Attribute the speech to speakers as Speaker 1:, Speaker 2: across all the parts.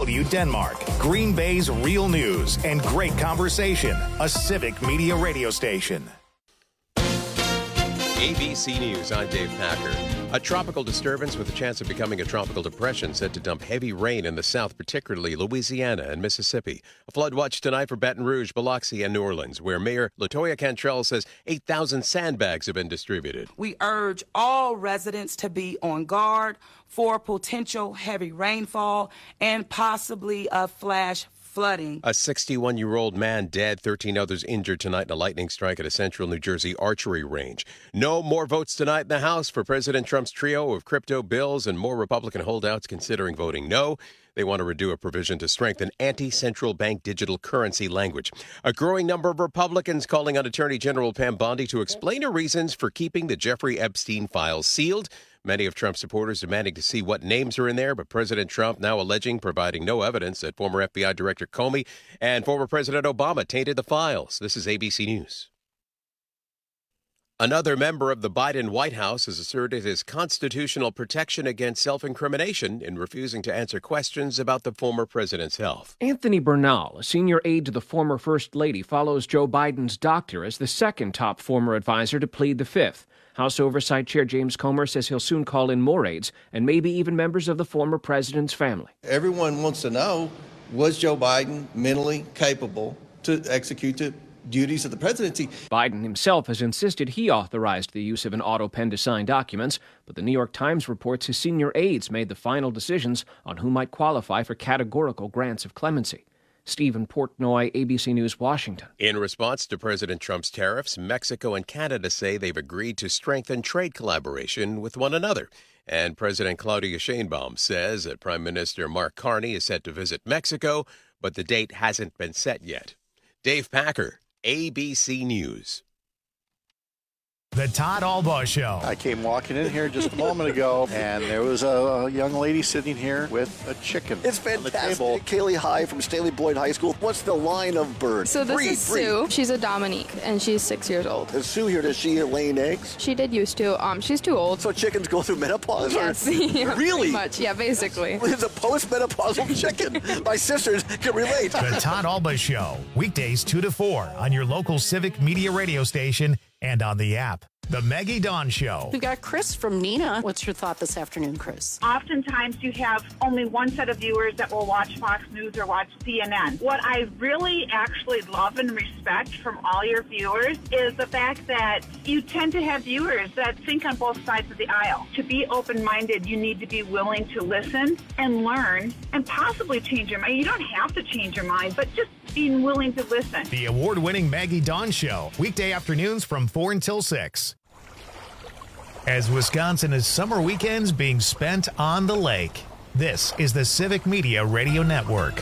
Speaker 1: DW Denmark, Green Bay's real news and great conversation. A Civic Media radio station.
Speaker 2: ABC News, I'm Dave Packer. A tropical disturbance with a chance of becoming a tropical depression set to dump heavy rain in the south, particularly Louisiana and Mississippi. A flood watch tonight for Baton Rouge, Biloxi, and New Orleans, where Mayor LaToya Cantrell says 8,000 sandbags have been distributed.
Speaker 3: We urge all residents to be on guard for potential heavy rainfall and possibly a flash flooding.
Speaker 2: A 61-year-old man dead, 13 others injured tonight in a lightning strike at a central New Jersey archery range. No more votes tonight in the House for President Trump's trio of crypto bills, and more Republican holdouts considering voting no. They want to redo a provision to strengthen anti-central bank digital currency language. A growing number of Republicans calling on Attorney General Pam Bondi to explain her reasons for keeping the Jeffrey Epstein files sealed. Many of Trump's supporters demanding to see what names are in there, but President Trump now providing no evidence that former FBI Director Comey and former President Obama tainted the files. This is ABC News. Another member of the Biden White House has asserted his constitutional protection against self-incrimination in refusing to answer questions about the former president's health.
Speaker 4: Anthony Bernal, a senior aide to the former First Lady, follows Joe Biden's doctor as the second top former advisor to plead the fifth. House Oversight Chair James Comer says he'll soon call in more aides and maybe even members of the former president's family.
Speaker 5: Everyone wants to know, was Joe Biden mentally capable to execute the duties of the presidency?
Speaker 4: Biden himself has insisted he authorized the use of an auto pen to sign documents, but the New York Times reports his senior aides made the final decisions on who might qualify for categorical grants of clemency. Stephen Portnoy, ABC News, Washington.
Speaker 2: In response to President Trump's tariffs, Mexico and Canada say they've agreed to strengthen trade collaboration with one another. And President Claudia Sheinbaum says that Prime Minister Mark Carney is set to visit Mexico, but the date hasn't been set yet. Dave Packer, ABC News.
Speaker 1: The Todd Albaugh Show.
Speaker 6: I came walking in here just a moment ago, and there was a young lady sitting here with a chicken.
Speaker 7: It's fantastic. Kaylee High from Staley Boyd High School. What's the line of bird?
Speaker 8: So this is Sue. She's a Dominique, and she's 6 years old.
Speaker 7: Is Sue here? Does she lay eggs?
Speaker 8: She did used to. She's too old.
Speaker 7: So chickens go through menopause?
Speaker 8: Yes.
Speaker 7: Yeah, really?
Speaker 8: Pretty much. Yeah, basically.
Speaker 7: It's a post-menopausal chicken. My sisters can relate.
Speaker 1: The Todd Albaugh Show. Weekdays 2 to 4 on your local Civic Media radio station and on the app. The Maggie Dawn Show.
Speaker 9: We've got Chris from Neenah. What's your thought this afternoon, Chris?
Speaker 10: Oftentimes you have only one set of viewers that will watch Fox News or watch CNN. What I really actually love and respect from all your viewers is the fact that you tend to have viewers that think on both sides of the aisle. To be open-minded, you need to be willing to listen and learn and possibly change your mind. You don't have to change your mind, but just being willing to listen.
Speaker 1: The award-winning Maggie Dawn Show. Weekday afternoons from 4 until 6. As Wisconsin is summer weekends being spent on the lake, this is the Civic Media Radio Network.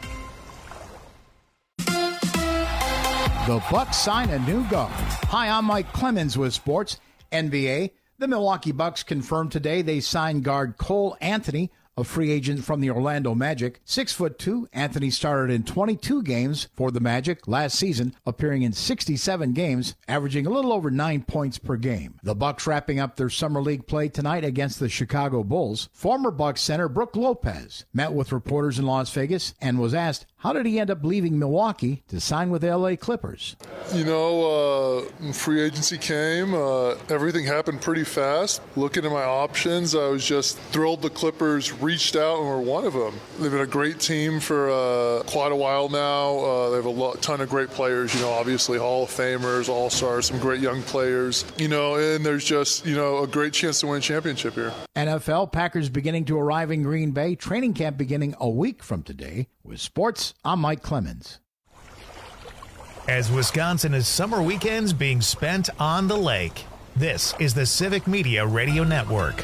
Speaker 11: The Bucks sign a new guard. Hi, I'm Mike Clemens with Sports. NBA, the Milwaukee Bucks confirmed today they signed guard Cole Anthony, a free agent from the Orlando Magic. 6'2", Anthony started in 22 games for the Magic last season, appearing in 67 games, averaging a little over 9 points per game. The Bucks wrapping up their summer league play tonight against the Chicago Bulls. Former Bucks center Brook Lopez met with reporters in Las Vegas and was asked, how did he end up leaving Milwaukee to sign with the LA Clippers?
Speaker 12: You know, free agency came. Everything happened pretty fast. Looking at my options, I was just thrilled the Clippers reached out and were one of them. They've been a great team for quite a while now. They have a ton of great players, you know, obviously Hall of Famers, All-Stars, some great young players, you know, and there's just, you know, a great chance to win a championship here.
Speaker 11: NFL, Packers beginning to arrive in Green Bay. Training camp beginning a week from today. With sports, I'm Mike Clemens.
Speaker 1: As Wisconsin is summer weekends being spent on the lake, this is the Civic Media Radio Network.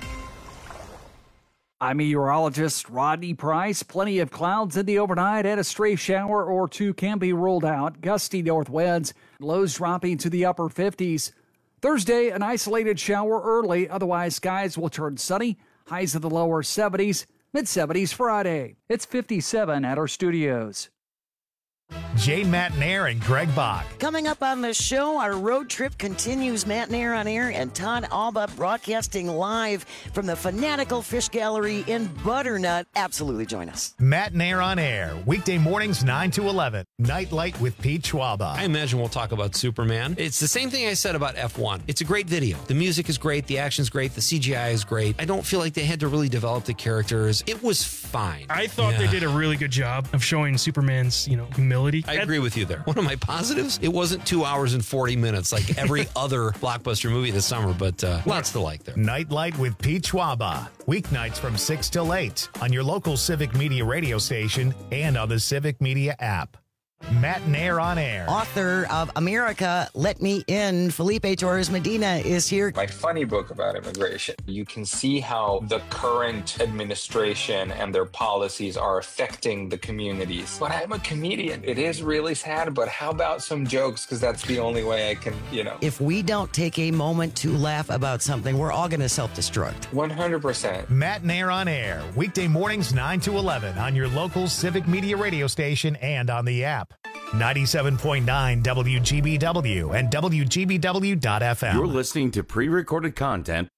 Speaker 13: I'm meteorologist Rodney Price. Plenty of clouds in the overnight and a stray shower or two can be ruled out. Gusty north winds, lows dropping to the upper 50s. Thursday, an isolated shower early. Otherwise, skies will turn sunny. Highs in the lower 70s, mid-70s Friday. It's 57 at our studios.
Speaker 1: Jane Matnair and Greg Bach.
Speaker 14: Coming up on the show, our road trip continues. Matnair on air and Todd Alba broadcasting live from the Fanatical Fish Gallery in Butternut. Absolutely join us.
Speaker 1: Matnair on air, weekday mornings 9 to 11. Nightlight with Pete Schwaba.
Speaker 15: I imagine we'll talk about Superman. It's the same thing I said about F1. It's a great video. The music is great. The action's great. The CGI is great. I don't feel like they had to really develop the characters. It was fine.
Speaker 16: I thought they did a really good job of showing Superman's, humility.
Speaker 15: I agree with you there. One of my positives, it wasn't 2 hours and 40 minutes like every other blockbuster movie this summer, but lots to like there.
Speaker 1: Nightlight with Pete Schwaba. Weeknights from 6 till 8 on your local Civic Media radio station and on the Civic Media app. Matnair on air.
Speaker 14: Author of America, Let Me In, Felipe Torres Medina is here.
Speaker 17: My funny book about immigration. You can see how the current administration and their policies are affecting the communities. But I'm a comedian. It is really sad, but how about some jokes? Because that's the only way I can,
Speaker 14: If we don't take a moment to laugh about something, we're all going to self-destruct.
Speaker 17: 100%.
Speaker 1: Matnair on air. Weekday mornings 9 to 11 on your local Civic Media radio station and on the app. 97.9 WGBW and WGBW.FM.
Speaker 18: You're listening to pre-recorded content.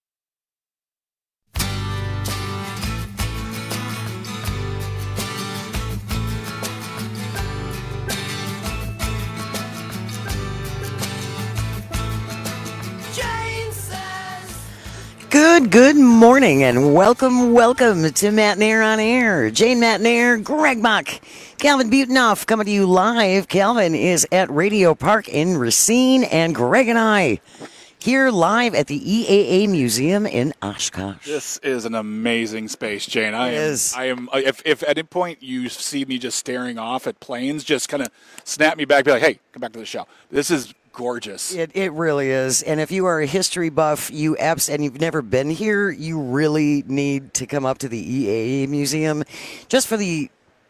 Speaker 14: Good morning and welcome to Matnair on Air. Jane Matnair, Greg Bach, Calvin Butonoff coming to you live. Calvin is at Radio Park in Racine, and Greg and I here live at the EAA Museum in Oshkosh.
Speaker 19: This is an amazing space, Jane. I am. If at any point you see me just staring off at planes, just kind of snap me back, be like, "Hey, come back to the show." This is gorgeous.
Speaker 14: It really is. And if you are a history buff, and you've never been here, you really need to come up to the EAA Museum just for the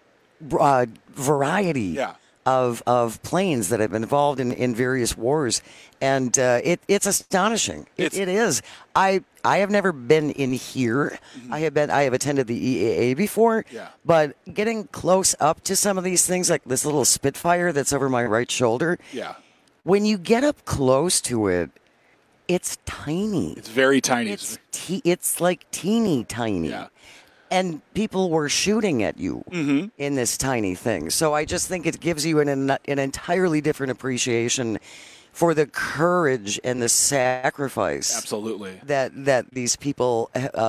Speaker 14: variety of planes that have been involved in various wars. And it's astonishing. It is. I have never been in here.
Speaker 19: Mm-hmm.
Speaker 14: I have attended the EAA before. Yeah. But getting close up to some of these things, like this little Spitfire that's over my right shoulder.
Speaker 19: Yeah.
Speaker 14: When you get up close to it, it's tiny.
Speaker 19: It's very tiny.
Speaker 14: It's like teeny tiny.
Speaker 19: Yeah.
Speaker 14: And people were shooting at you in this tiny thing. So I just think it gives you an entirely different appreciation for the courage and the sacrifice,
Speaker 19: absolutely,
Speaker 14: that these people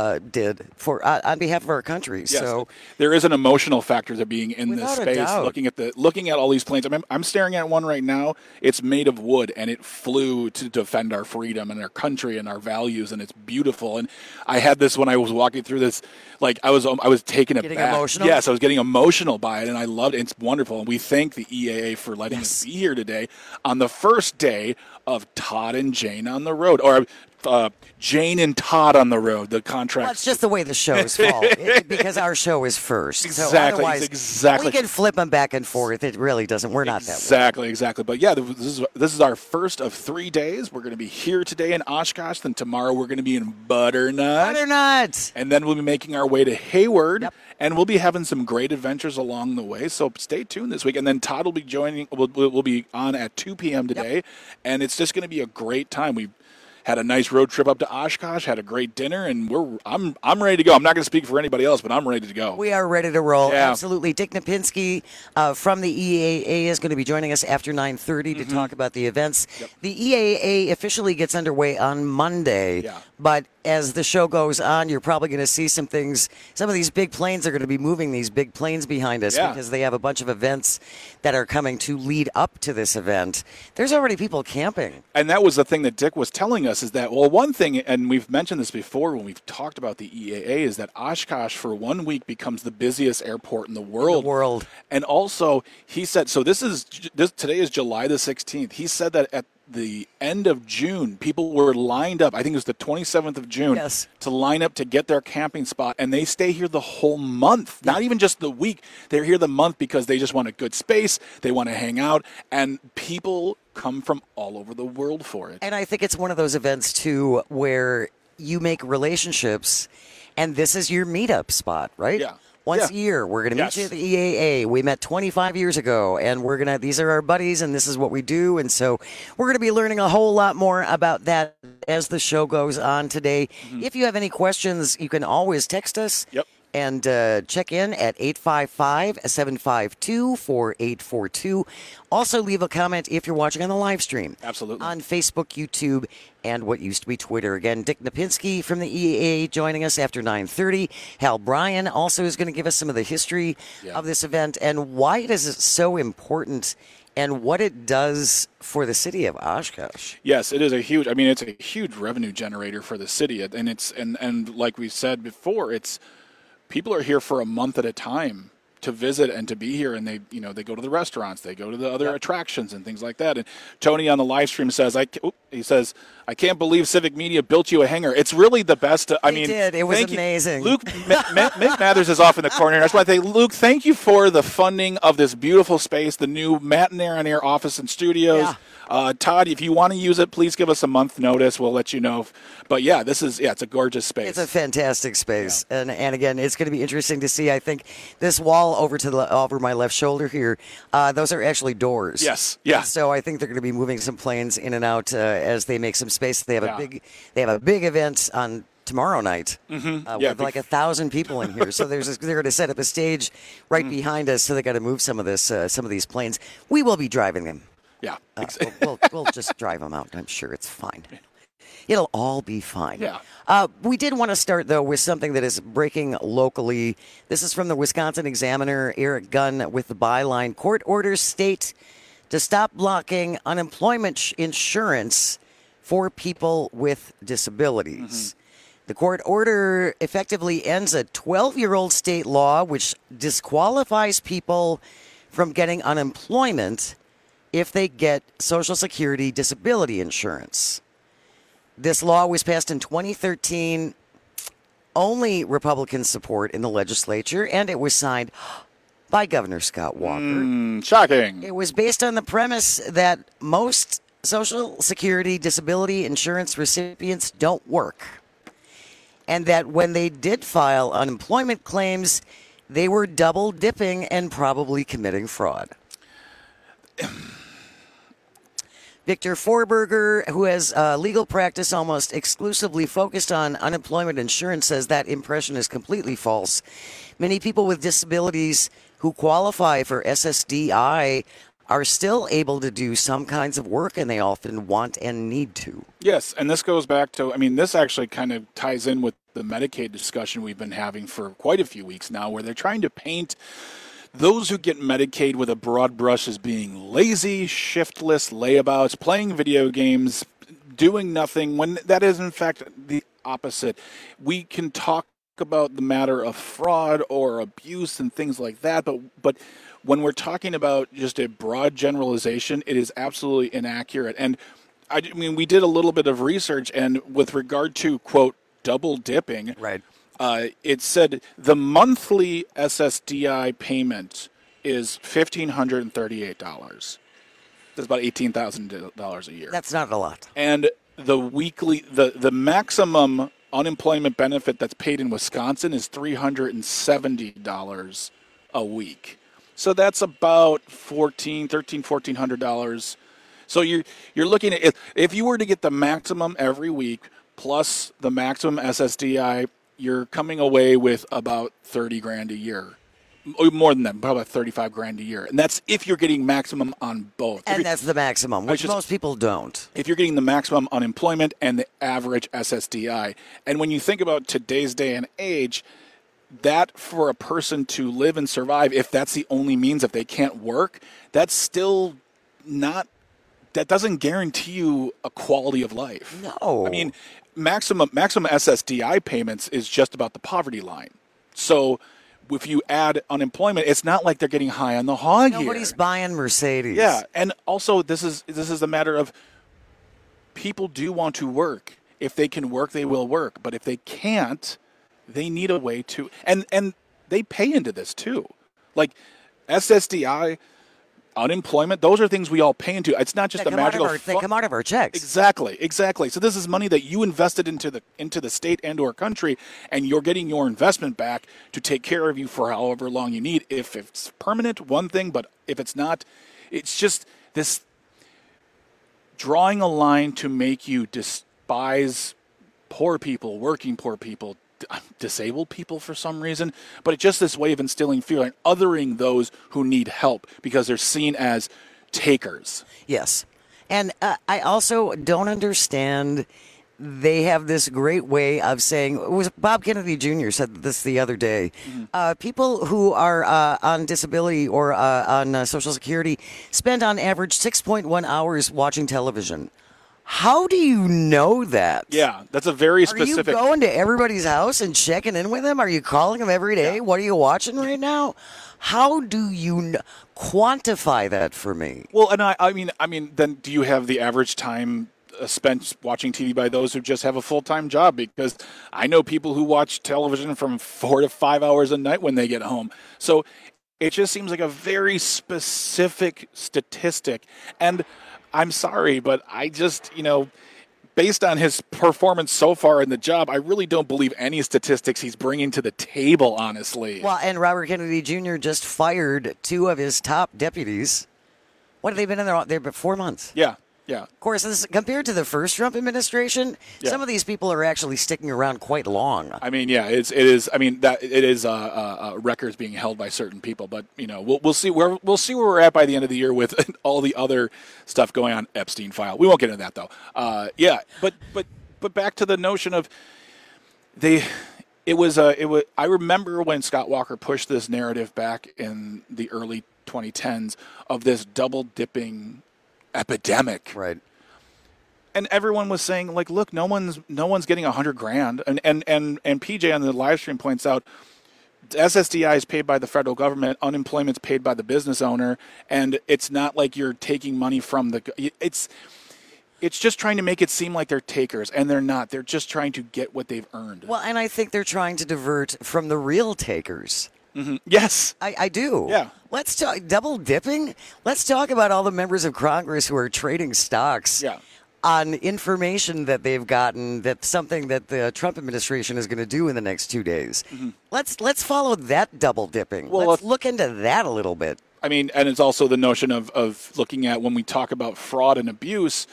Speaker 14: did for on behalf of our country.
Speaker 19: Yes,
Speaker 14: so
Speaker 19: there is an emotional factor to being in this
Speaker 14: Without a
Speaker 19: space,
Speaker 14: doubt.
Speaker 19: looking at all these planes. I'm staring at one right now. It's made of wood, and it flew to defend our freedom and our country and our values, and it's beautiful. And I had this when I was walking through this, like I was taken aback.
Speaker 14: Emotional?
Speaker 19: Yes, I was getting emotional by it, and I loved it. It's wonderful, and we thank the EAA for letting us be here today on the first day of Todd and Jane on the road, or Jane and Todd on the road. The contract.
Speaker 14: Well, it's just the way the shows fall, because our show is first.
Speaker 19: Exactly.
Speaker 14: So
Speaker 19: exactly.
Speaker 14: We can flip them back and forth. It really doesn't. We're not
Speaker 19: that way. Exactly. But yeah, this is our first of 3 days. We're going to be here today in Oshkosh. Then tomorrow we're going to be in Butternut. And then we'll be making our way to Hayward. Yep. And we'll be having some great adventures along the way. So stay tuned this week. And then Todd will be joining. We'll be on at 2 p.m. today. Yep. And it's just going to be a great time. We had a nice road trip up to Oshkosh, had a great dinner, and I'm ready to go. I'm not going to speak for anybody else, but I'm ready to go.
Speaker 14: We are ready to roll.
Speaker 19: Yeah.
Speaker 14: Absolutely. Dick Napinski from the EAA is going to be joining us after 9:30 to talk about the events. Yep. The EAA officially gets underway on Monday, but as the show goes on, you're probably going to see some things. Some of these big planes are going to be moving these big planes behind us because they have a bunch of events that are coming to lead up to this event. There's already people camping.
Speaker 19: And that was the thing that Dick was telling us is that, well, one thing, and we've mentioned this before when we've talked about the EAA, is that Oshkosh for 1 week becomes the busiest airport in the world. And also, he said, so today is July the 16th. He said that at the end of June, people were lined up, I think it was the 27th of June, to line up to get their camping spot, and they stay here the whole month, not even just the week. They're here the month because they just want a good space, they want to hang out, and people come from all over the world for it.
Speaker 14: And I think it's one of those events, too, where you make relationships, and this is your meetup spot, right?
Speaker 19: Yeah.
Speaker 14: Once a year, we're going to meet you at the EAA. We met 25 years ago, and these are our buddies, and this is what we do. And so we're going to be learning a whole lot more about that as the show goes on today. If you have any questions, you can always text us.
Speaker 19: Yep.
Speaker 14: And check in at 855-752-4842. Also, leave a comment if you're watching on the live stream.
Speaker 19: Absolutely.
Speaker 14: On Facebook, YouTube, and what used to be Twitter. Again, Dick Napinski from the EAA joining us after 9:30. Hal Bryan also is going to give us some of the history of this event and why it is so important and what it does for the city of Oshkosh.
Speaker 19: Yes, it is it's a huge revenue generator for the city. And it's and like we said before, people are here for a month at a time to visit and to be here, and they go to the restaurants, they go to the other attractions and things like that. And Tony on the live stream says, I can't believe Civic Media built you a hangar. It's really the best.
Speaker 14: They did. It was amazing.
Speaker 19: Luke Mick Mathers is off in the corner. I just want to say, Luke, thank you for the funding of this beautiful space, the new Matt and Air on Air office and studios.
Speaker 14: Yeah.
Speaker 19: Todd, if you want to use it, please give us a month notice. We'll let you know. But yeah, it's a gorgeous space.
Speaker 14: It's a fantastic space. Yeah. And again, it's going to be interesting to see. I think this wall over my left shoulder here, those are actually doors.
Speaker 19: Yes. Yeah.
Speaker 14: And so I think they're going to be moving some planes in and out as they make some space. They have a big event on tomorrow night with like 1,000 people in here. So they're going to set up a stage right behind us. So they got to move some of these planes. We will be driving them.
Speaker 19: Yeah.
Speaker 14: We'll just drive them out. I'm sure it's fine. It'll all be fine.
Speaker 19: Yeah.
Speaker 14: We did want to start, though, with something that is breaking locally. This is from the Wisconsin Examiner, Eric Gunn with the byline, court orders state to stop blocking unemployment insurance for people with disabilities. The court order effectively ends a 12-year-old state law which disqualifies people from getting unemployment if they get Social Security disability insurance. This law was passed in 2013, only Republican support in the legislature, and it was signed by Governor Scott Walker.
Speaker 19: Shocking.
Speaker 14: It was based on the premise that most Social Security disability insurance recipients don't work, and that when they did file unemployment claims, they were double dipping and probably committing fraud. Victor Forberger, who has legal practice almost exclusively focused on unemployment insurance, says that impression is completely false. Many people with disabilities who qualify for SSDI are still able to do some kinds of work, and they often want and need to.
Speaker 19: Yes, and this goes back to, this actually kind of ties in with the Medicaid discussion we've been having for quite a few weeks now, where they're trying to paint those who get Medicaid with a broad brush as being lazy, shiftless layabouts, playing video games, doing nothing, when that is, in fact, the opposite. We can talk about the matter of fraud or abuse and things like that, but when we're talking about just a broad generalization, it is absolutely inaccurate. And we did a little bit of research, and with regard to, quote, double dipping,
Speaker 14: right.
Speaker 19: It said the monthly SSDI payment is $1,538. That's about $18,000 a year.
Speaker 14: That's not a lot.
Speaker 19: And the weekly, the maximum unemployment benefit that's paid in Wisconsin is $370 a week. So that's about $1,400. So you're looking at, if you were to get the maximum every week plus the maximum SSDI, you're coming away with about $30,000 a year. More than that, probably $35,000 a year. And that's if you're getting maximum on both.
Speaker 14: And that's the maximum, which most people don't.
Speaker 19: If you're getting the maximum unemployment and the average SSDI. And when you think about today's day and age, that for a person to live and survive, if that's the only means, if they can't work, that's still not, that doesn't guarantee you a quality of life.
Speaker 14: No.
Speaker 19: Maximum SSDI payments is just about the poverty line. So if you add unemployment, it's not like they're getting high on the hog here.
Speaker 14: Nobody's buying Mercedes.
Speaker 19: Yeah, and also this is a matter of people do want to work. If they can work, they will work. But if they can't, they need a way to, and they pay into this too. Like SSDI, unemployment, those are things we all pay into. It's not just a magical
Speaker 14: they come out of our checks.
Speaker 19: Exactly. So this is money that you invested into the state and or country, and you're getting your investment back to take care of you for however long you need. If it's permanent, one thing, but if it's not, it's just this drawing a line to make you despise poor people, working poor people, disabled people for some reason, but it's just this way of instilling fear and othering those who need help because they're seen as takers.
Speaker 14: Yes. And I also don't understand, they have this great way of saying, it was Bob Kennedy Jr. said this the other day, people who are on disability or on Social Security spend on average 6.1 hours watching television. How do you know that?
Speaker 19: Yeah, that's a very specific...
Speaker 14: Are you going to everybody's house and checking in with them? Are you calling them every day? Yeah. What are you watching right now? How do you quantify that for me?
Speaker 19: Well, and I mean, then do you have the average time spent watching TV by those who just have a full-time job? Because I know people who watch television from 4 to 5 hours a night when they get home. So it just seems like a very specific statistic. And I'm sorry, but I just, based on his performance so far in the job, I really don't believe any statistics he's bringing to the table, honestly.
Speaker 14: Well, and Robert Kennedy Jr. just fired 2 of his top deputies. What have they been in there? They've been 4 months.
Speaker 19: Yeah.
Speaker 14: Of course, compared to the first Trump administration, some of these people are actually sticking around quite long.
Speaker 19: I mean, yeah, it is. I mean, that it is records being held by certain people, but we'll see where we're at by the end of the year with all the other stuff going on. Epstein file. We won't get into that though. But back to the notion of I remember when Scott Walker pushed this narrative back in the early 2010s of this double dipping epidemic,
Speaker 14: right?
Speaker 19: And everyone was saying, like, look, no one's getting $100,000, and PJ on the live stream points out, SSDI is paid by the federal government, unemployment's paid by the business owner, and it's not like you're taking money from it's just trying to make it seem like they're takers, and they're not. They're just trying to get what they've earned.
Speaker 14: Well, and I think they're trying to divert from the real takers.
Speaker 19: Mm-hmm. Yes.
Speaker 14: I do.
Speaker 19: Yeah.
Speaker 14: Let's talk double dipping. Let's talk about all the members of Congress who are trading stocks on information that they've gotten, that's something that the Trump administration is going to do in the next 2 days. Mm-hmm. Let's follow that double dipping. Well, let's look into that a little bit.
Speaker 19: I mean, and it's also the notion of looking at when we talk about fraud and abuse,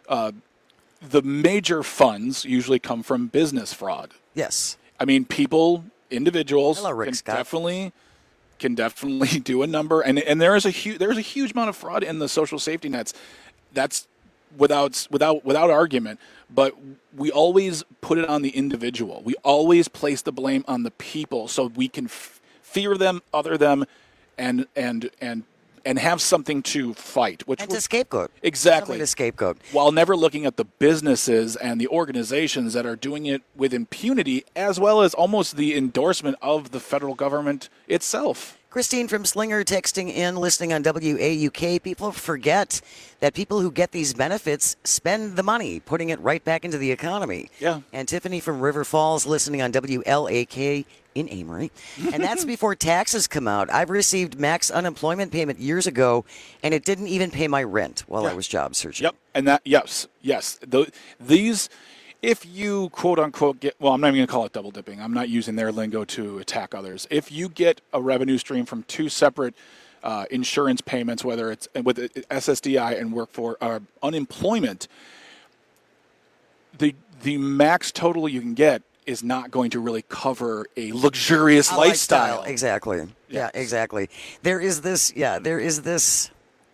Speaker 19: the major funds usually come from business fraud.
Speaker 14: Yes.
Speaker 19: I mean, individuals can definitely do a number, and there's a huge amount of fraud in the social safety nets. That's without argument. But we always put it on the individual. We always place the blame on the people, so we can fear them, other them, and have something to fight.
Speaker 14: To scapegoat.
Speaker 19: Exactly.
Speaker 14: Something to scapegoat.
Speaker 19: While never looking at the businesses and the organizations that are doing it with impunity, as well as almost the endorsement of the federal government itself.
Speaker 14: Christine from Slinger texting in, listening on WAUK. People forget that people who get these benefits spend the money, putting it right back into the economy.
Speaker 19: Yeah.
Speaker 14: And Tiffany from River Falls, listening on WLAK in Amory. And that's before taxes come out. I've received max unemployment payment years ago, and it didn't even pay my rent while I was job searching.
Speaker 19: Yep. And that, yes. These, if you quote unquote I'm not even going to call it double dipping. I'm not using their lingo to attack others. If you get a revenue stream from 2 separate insurance payments, whether it's with SSDI and work for unemployment, the max total you can get is not going to really cover a luxurious lifestyle.
Speaker 14: Exactly. Yes. Yeah, exactly. There is this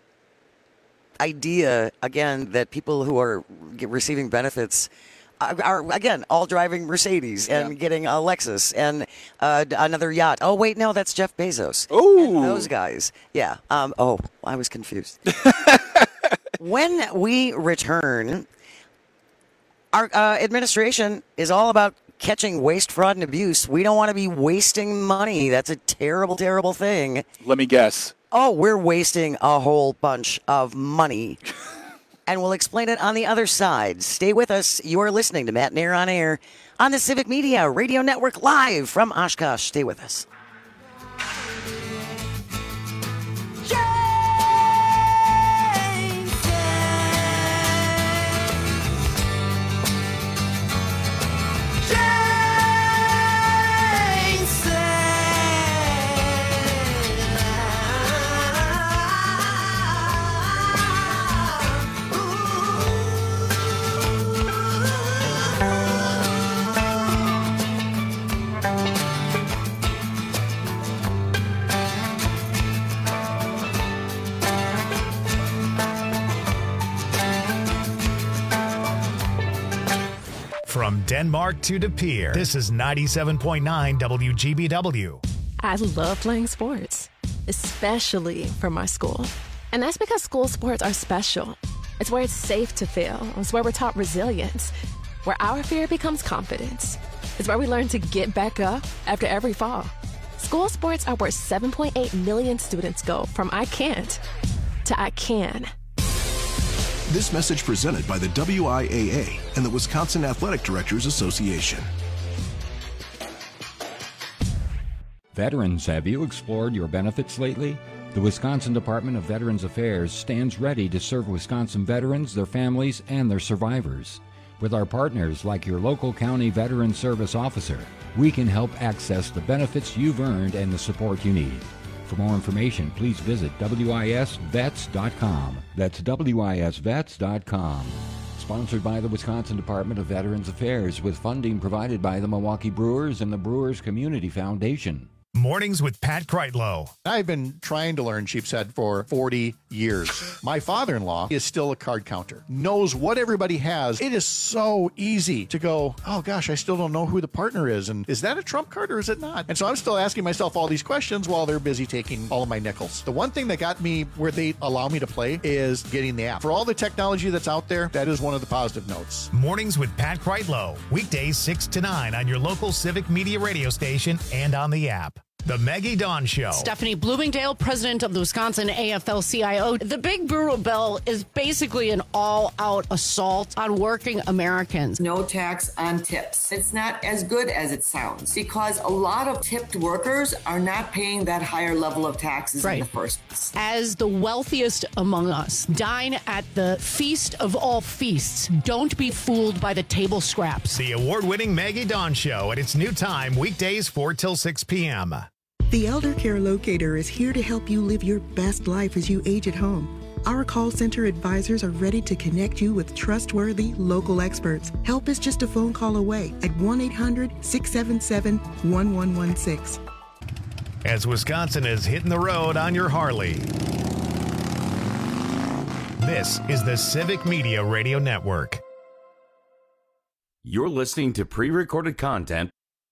Speaker 14: idea, again, that people who are receiving benefits are again, all driving Mercedes and getting a Lexus and another yacht. Oh, wait, no, that's Jeff Bezos.
Speaker 19: Oh.
Speaker 14: Those guys. Yeah. I was confused. When we return, our administration is all about catching waste, fraud, and abuse. We don't want to be wasting money. That's a terrible, terrible thing.
Speaker 19: Let me guess.
Speaker 14: Oh, we're wasting a whole bunch of money. And we'll explain it on the other side. Stay with us. You are listening to Matt Nair on Air on the Civic Media Radio Network, live from Oshkosh. Stay with us.
Speaker 20: Yeah!
Speaker 1: From Denmark to De Pere, this is 97.9 WGBW.
Speaker 20: I love playing sports, especially for my school. And that's because school sports are special. It's where it's safe to fail. It's where we're taught resilience, where our fear becomes confidence. It's where we learn to get back up after every fall. School sports are where 7.8 million students go from I can't to I can.
Speaker 21: This message presented by the WIAA and the Wisconsin Athletic Directors Association.
Speaker 22: Veterans, have you explored your benefits lately? The Wisconsin Department of Veterans Affairs stands ready to serve Wisconsin veterans, their families, and their survivors. With our partners like your local county veteran service officer, we can help access the benefits you've earned and the support you need. For more information, please visit wisvets.com. That's wisvets.com. Sponsored by the Wisconsin Department of Veterans Affairs with funding provided by the Milwaukee Brewers and the Brewers Community Foundation.
Speaker 1: Mornings with Pat Kreitlow.
Speaker 11: I've been trying to learn sheep's head for 40 years. My father-in-law is still a card counter, knows what everybody has. It is so easy to go, oh gosh, I still don't know who the partner is. And is that a trump card or is it not? And so I'm still asking myself all these questions while they're busy taking all of my nickels. The one thing that got me where they allow me to play is getting the app. For all the technology that's out there, that is one of the positive notes.
Speaker 1: Mornings with Pat Kreitlow. Weekdays 6 to 9 on your local Civic Media radio station and on the app. The Maggie Dawn Show.
Speaker 9: Stephanie Bloomingdale, president of the Wisconsin AFL-CIO. The Big Brewer Bill is basically an all-out assault on working Americans.
Speaker 23: No tax on tips. It's not as good as it sounds because a lot of tipped workers are not paying that higher level of taxes in the first place.
Speaker 9: As the wealthiest among us, dine at the feast of all feasts. Don't be fooled by the table scraps.
Speaker 1: The award-winning Maggie Dawn Show at its new time, weekdays 4 till 6 p.m.
Speaker 24: The Elder Care Locator is here to help you live your best life as you age at home. Our call center advisors are ready to connect you with trustworthy local experts. Help is just a phone call away at 1-800-677-1116.
Speaker 1: As Wisconsin is hitting the road on your Harley, this is the Civic Media Radio Network.
Speaker 18: You're listening to pre-recorded content.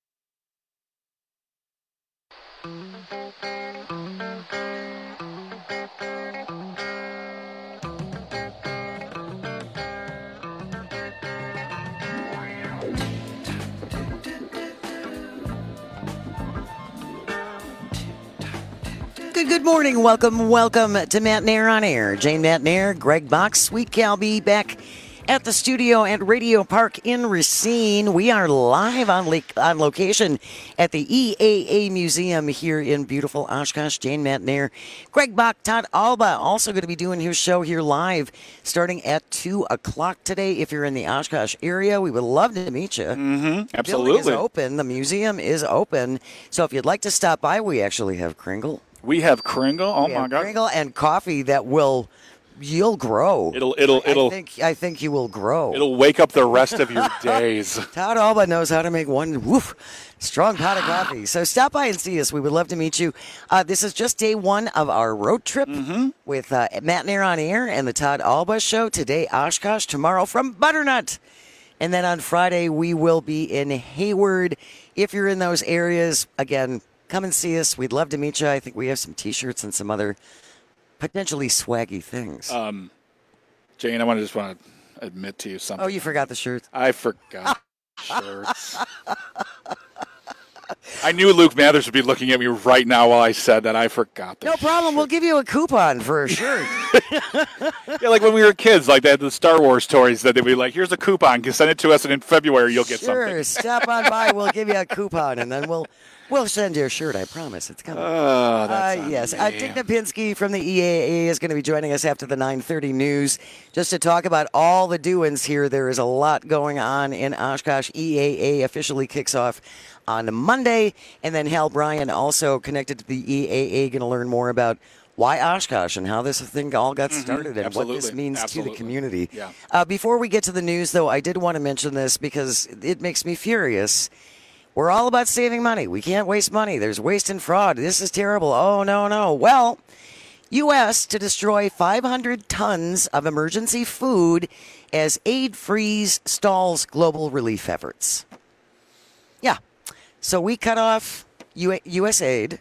Speaker 14: Good morning. Welcome to Matt Nair on Air. Jane Matt Nair, Greg Box, Sweet Calby back at the studio at Radio Park in Racine. We are live on location at the EAA Museum here in beautiful Oshkosh. Jane Matt Nair, Greg Bach, Todd Alba also going to be doing his show here live starting at 2 o'clock today. If you're in the Oshkosh area, we would love to meet you.
Speaker 19: Absolutely.
Speaker 14: The building is open. The museum is open. So if you'd like to stop by, we actually have Kringle.
Speaker 19: We have Kringle. Oh my God!
Speaker 14: Kringle and coffee that you'll grow. I think you will grow.
Speaker 19: It'll wake up the rest of your days.
Speaker 14: Todd Alba knows how to make one strong pot of coffee. So stop by and see us. We would love to meet you. This is just day one of our road trip with Matt Nair on Air and the Todd Alba Show. Today, Oshkosh. Tomorrow from Butternut. And then on Friday, we will be in Hayward. If you're in those areas, again, come and see us. We'd love to meet you. I think we have some T-shirts and some other potentially swaggy things.
Speaker 19: Jane, I just want to admit to you something.
Speaker 14: Oh, you forgot the shirts?
Speaker 19: I forgot shirts. I knew Luke Mathers would be looking at me right now while I said that. I forgot the
Speaker 14: No problem. We'll give you a coupon for a shirt.
Speaker 19: Yeah, like when we were kids, like they had the Star Wars toys that they'd be like, here's a coupon. Send it to us, and in February you'll get something.
Speaker 14: Sure. Stop on by. We'll give you a coupon, and then we'll send you a shirt. I promise. It's coming.
Speaker 19: Oh, that's
Speaker 14: yes. Dick Napinski from the EAA is going to be joining us after the 9:30 news just to talk about all the doings here. There is a lot going on in Oshkosh. EAA officially kicks off on Monday, and then Hal Bryan also connected to the EAA, going to learn more about why Oshkosh and how this thing all got started and what this means to the community.
Speaker 19: Yeah.
Speaker 14: Before we get to the news, though, I did want to mention this because it makes me furious. We're all about saving money. We can't waste money. There's waste and fraud. This is terrible. Oh, no. Well, U.S. to destroy 500 tons of emergency food as aid freeze stalls global relief efforts. Yeah. So we cut off USAID.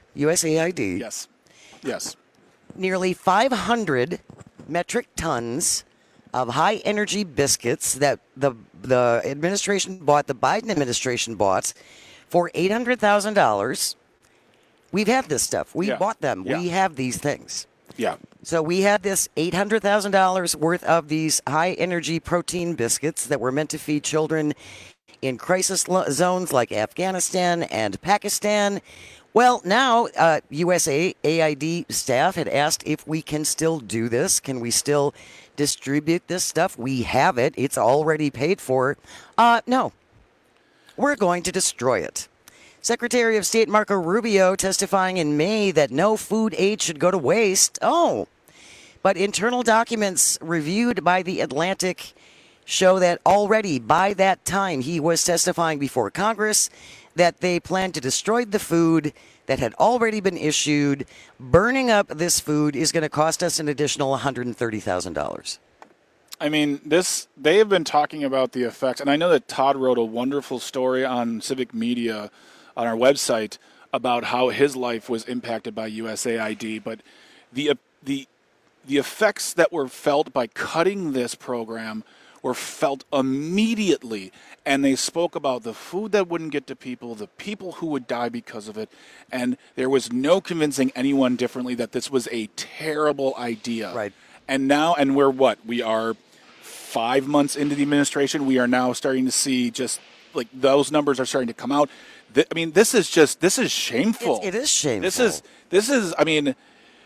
Speaker 19: Yes.
Speaker 14: Nearly 500 metric tons of high-energy biscuits that the administration bought, the Biden administration bought, for $800,000. We've had this stuff. We bought them.
Speaker 19: Yeah.
Speaker 14: We have these things.
Speaker 19: Yeah.
Speaker 14: So we had this $800,000 worth of these high-energy protein biscuits that were meant to feed children in crisis zones like Afghanistan and Pakistan. Well, now USAID staff had asked if we can still do this. Can we still distribute this stuff? We have it. It's already paid for. No. We're going to destroy it. Secretary of State Marco Rubio testifying in May that no food aid should go to waste. Oh. But internal documents reviewed by The Atlantic show that already by that time he was testifying before Congress that they planned to destroy the food that had already been issued. Burning up this food is going to cost us an additional $130,000.
Speaker 19: I mean, they have been talking about the effects, and I know that Todd wrote a wonderful story on Civic Media on our website about how his life was impacted by USAID, but the effects that were felt by cutting this program were felt immediately, and they spoke about the food that wouldn't get to people, the people who would die because of it, and there was no convincing anyone differently that this was a terrible idea.
Speaker 14: Right.
Speaker 19: And now, and we're what? We are 5 months into the administration. We are now starting to see just like those numbers are starting to come out. I mean, this is shameful.
Speaker 14: It is shameful.
Speaker 19: This is, I mean,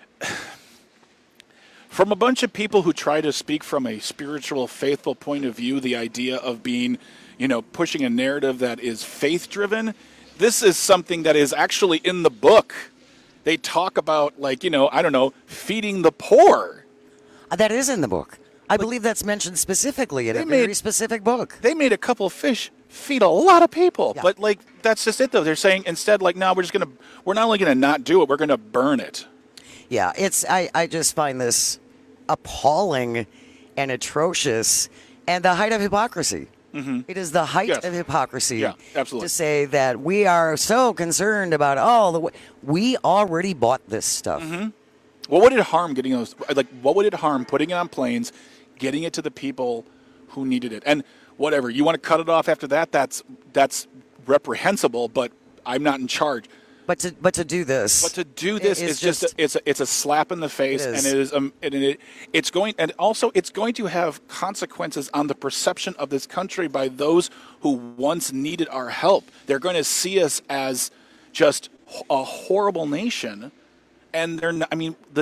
Speaker 19: from a bunch of people who try to speak from a spiritual, faithful point of view, the idea of being, pushing a narrative that is faith-driven, this is something that is actually in the book. They talk about, feeding the poor.
Speaker 14: That is in the book. I believe that's mentioned specifically in a very specific book.
Speaker 19: They made a couple of fish feed a lot of people, but that's just it though. They're saying instead, we're not only gonna not do it, we're gonna burn it.
Speaker 14: Yeah, I just find this appalling and atrocious and the height of hypocrisy.
Speaker 19: Mm-hmm.
Speaker 14: It is the height of hypocrisy
Speaker 19: absolutely.
Speaker 14: To say that we are so concerned about we already bought this stuff.
Speaker 19: Mm-hmm. What would it harm getting those? What would it harm putting it on planes, getting it to the people who needed it? And whatever you want to cut it off after that, that's reprehensible. But I'm not in charge.
Speaker 14: But to do this,
Speaker 19: is just it's a slap in the face, and it's going to have consequences on the perception of this country by those who once needed our help. They're going to see us as just a horrible nation. And they're not,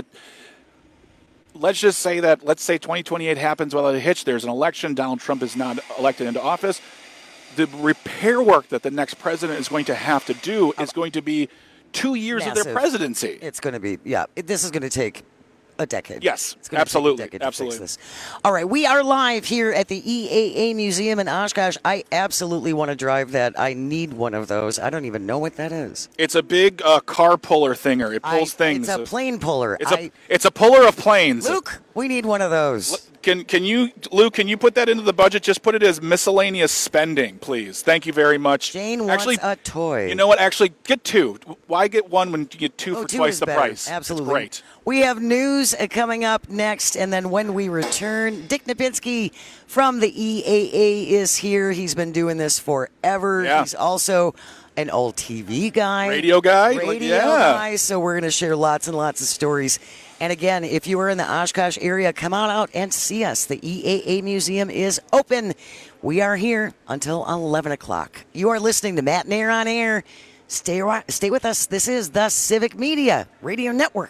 Speaker 19: let's just say that, let's say 2028 happens without a hitch. There's an election. Donald Trump is not elected into office. The repair work that the next president is going to have to do is going to be 2 years
Speaker 14: massive.
Speaker 19: of their presidency.
Speaker 14: It's going to be, this is going to take a decade.
Speaker 19: Yes,
Speaker 14: it's absolutely. Take a decade to fix this. All right, we are live here at the EAA Museum in Oshkosh. I absolutely want to drive that. I need one of those. I don't even know what that is.
Speaker 19: It's a big car puller thinger. It pulls things.
Speaker 14: It's a plane puller.
Speaker 19: It's a puller of planes.
Speaker 14: Luke, we need one of those.
Speaker 19: Can you put that into the budget? Just put it as miscellaneous spending, please. Thank you very much.
Speaker 14: Jane wants a toy.
Speaker 19: You know what? Actually, get two. Why get one when you get two for twice the price?
Speaker 14: Absolutely.
Speaker 19: It's great.
Speaker 14: We have news coming up next, and then when we return, Dick Napinski from the EAA is here. He's been doing this forever.
Speaker 19: Yeah.
Speaker 14: He's also an old TV guy.
Speaker 19: Radio guy.
Speaker 14: Guy. So we're going to share lots and lots of stories. And again, if you are in the Oshkosh area, come on out and see us. The EAA Museum is open. We are here until 11 o'clock. You are listening to Matt Nair on Air. Stay with us. This is the Civic Media Radio Network.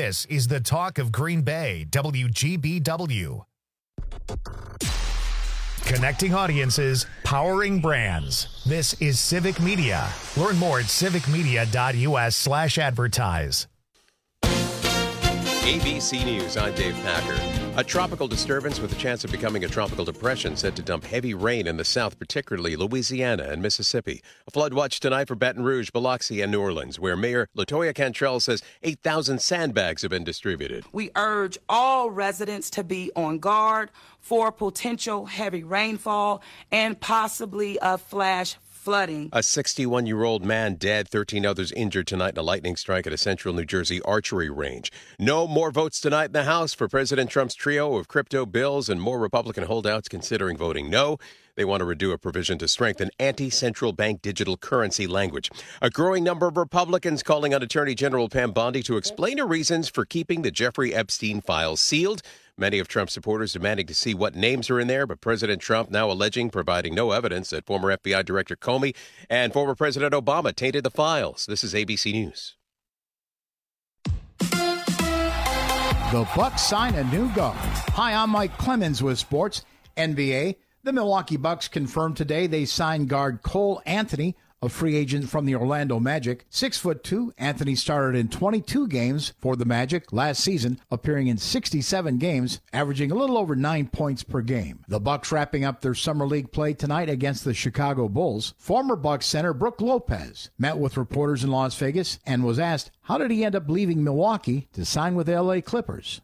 Speaker 1: This is the talk of Green Bay, WGBW. Connecting audiences, powering brands. This is Civic Media. Learn more at civicmedia.us/advertise.
Speaker 2: ABC News, I'm Dave Packer. A tropical disturbance with a chance of becoming a tropical depression set to dump heavy rain in the south, particularly Louisiana and Mississippi. A flood watch tonight for Baton Rouge, Biloxi, and New Orleans, where Mayor LaToya Cantrell says 8,000 sandbags have been distributed.
Speaker 3: We urge all residents to be on guard for potential heavy rainfall and possibly a flash flooding.
Speaker 2: A 61-year-old man dead, 13 others injured tonight in a lightning strike at a central New Jersey archery range. No more votes tonight in the House for President Trump's trio of crypto bills, and more Republican holdouts considering voting no. They want to redo a provision to strengthen anti-central bank digital currency language. A growing number of Republicans calling on Attorney General Pam Bondi to explain her reasons for keeping the Jeffrey Epstein files sealed. Many of Trump's supporters demanding to see what names are in there, but President Trump now providing no evidence that former FBI Director Comey and former President Obama tainted the files. This is ABC News.
Speaker 11: The Bucks sign a new guard. Hi, I'm Mike Clemens with Sports. NBA. The Milwaukee Bucks confirmed today they signed guard Cole Anthony, a free agent from the Orlando Magic. 6'2", Anthony started in 22 games for the Magic last season, appearing in 67 games, averaging a little over 9 points per game. The Bucks wrapping up their summer league play tonight against the Chicago Bulls. Former Bucks center Brook Lopez met with reporters in Las Vegas and was asked, how did he end up leaving Milwaukee to sign with the LA Clippers?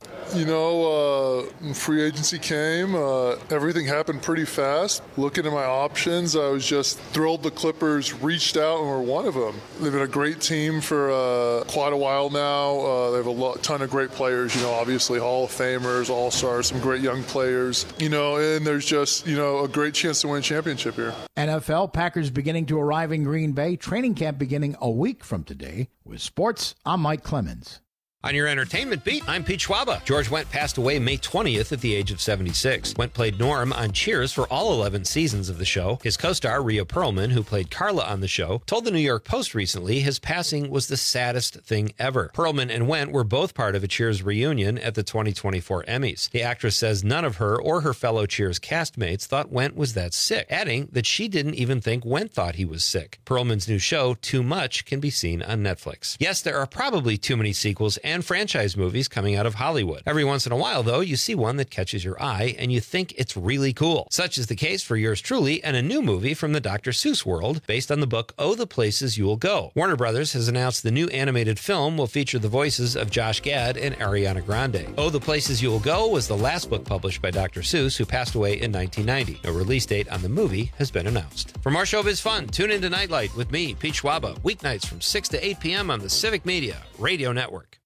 Speaker 12: Free agency came. Everything happened pretty fast. Looking at my options, I was just thrilled the Clippers reached out and were one of them. They've been a great team for quite a while now. They have a ton of great players, obviously Hall of Famers, All-Stars, some great young players, and there's just, a great chance to win a championship here.
Speaker 11: NFL, Packers beginning to arrive in Green Bay. Training camp beginning a week from today. With sports, I'm Mike Clemens.
Speaker 15: On your entertainment beat, I'm Pete Schwaba. George Wendt passed away May 20th at the age of 76. Wendt played Norm on Cheers for all 11 seasons of the show. His co-star, Rhea Perlman, who played Carla on the show, told the New York Post recently his passing was the saddest thing ever. Perlman and Wendt were both part of a Cheers reunion at the 2024 Emmys. The actress says none of her or her fellow Cheers castmates thought Wendt was that sick, adding that she didn't even think Wendt thought he was sick. Perlman's new show, Too Much, can be seen on Netflix. Yes, there are probably too many sequels and franchise movies coming out of Hollywood. Every once in a while, though, you see one that catches your eye and you think it's really cool. Such is the case for yours truly and a new movie from the Dr. Seuss world based on the book Oh, the Places You'll Go. Warner Brothers has announced the new animated film will feature the voices of Josh Gad and Ariana Grande. Oh, the Places You'll Go was the last book published by Dr. Seuss, who passed away in 1990. No release date on the movie has been announced. For more showbiz fun, tune into Nightlight with me, Pete Schwaba, weeknights from 6 to 8 p.m. on the Civic Media Radio Network.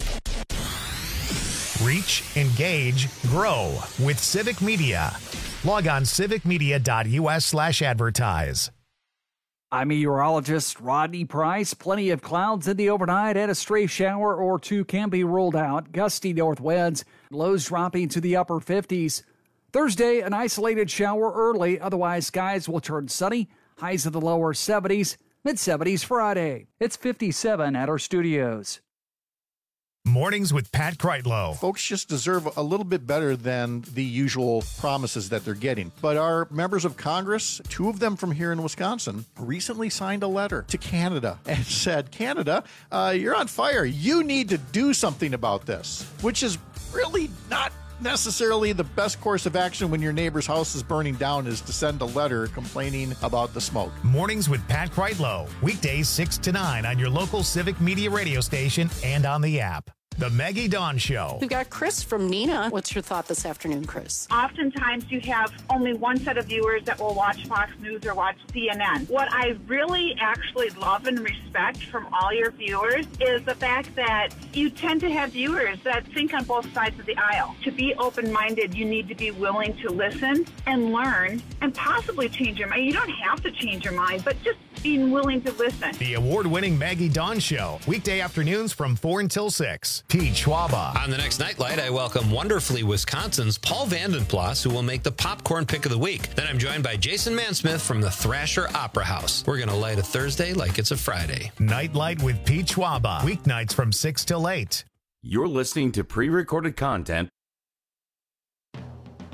Speaker 1: Reach, engage, grow with Civic Media. Log on civicmedia.us/advertise.
Speaker 13: I'm meteorologist Rodney Price. Plenty of clouds in the overnight and a stray shower or two can be ruled out. Gusty north winds, lows dropping to the upper 50s. Thursday, an isolated shower early. Otherwise, skies will turn sunny. Highs in the lower 70s, mid-70s Friday. It's 57 at our studios.
Speaker 1: Mornings with Pat Kreitlow.
Speaker 6: Folks just deserve a little bit better than the usual promises that they're getting. But our members of Congress, two of them from here in Wisconsin, recently signed a letter to Canada and said, Canada, you're on fire. You need to do something about this, which is really not necessarily the best course of action when your neighbor's house is burning down, is to send a letter complaining about the smoke.
Speaker 1: Mornings with Pat Kreitlow. Weekdays 6 to 9 on your local Civic Media radio station and on the app. The Maggie Dawn Show.
Speaker 9: We've got Chris from Neenah. What's your thought this afternoon, Chris?
Speaker 10: Oftentimes you have only one set of viewers that will watch Fox News or watch CNN. What I really actually love and respect from all your viewers is the fact that you tend to have viewers that think on both sides of the aisle. To be open-minded, you need to be willing to listen and learn and possibly change your mind. You don't have to change your mind, but just being willing to listen.
Speaker 1: The award-winning Maggie Dawn Show. Weekday afternoons from 4 until 6. Pete Schwaba.
Speaker 15: On the next Nightlight, I welcome Wonderfully Wisconsin's Paul Vandenplas, who will make the popcorn pick of the week. Then I'm joined by Jason Mansmith from the Thrasher Opera House. We're going to light a Thursday like it's a Friday.
Speaker 1: Nightlight with Pete Schwaba. Weeknights from 6 till 8.
Speaker 18: You're listening to pre-recorded content.
Speaker 21: The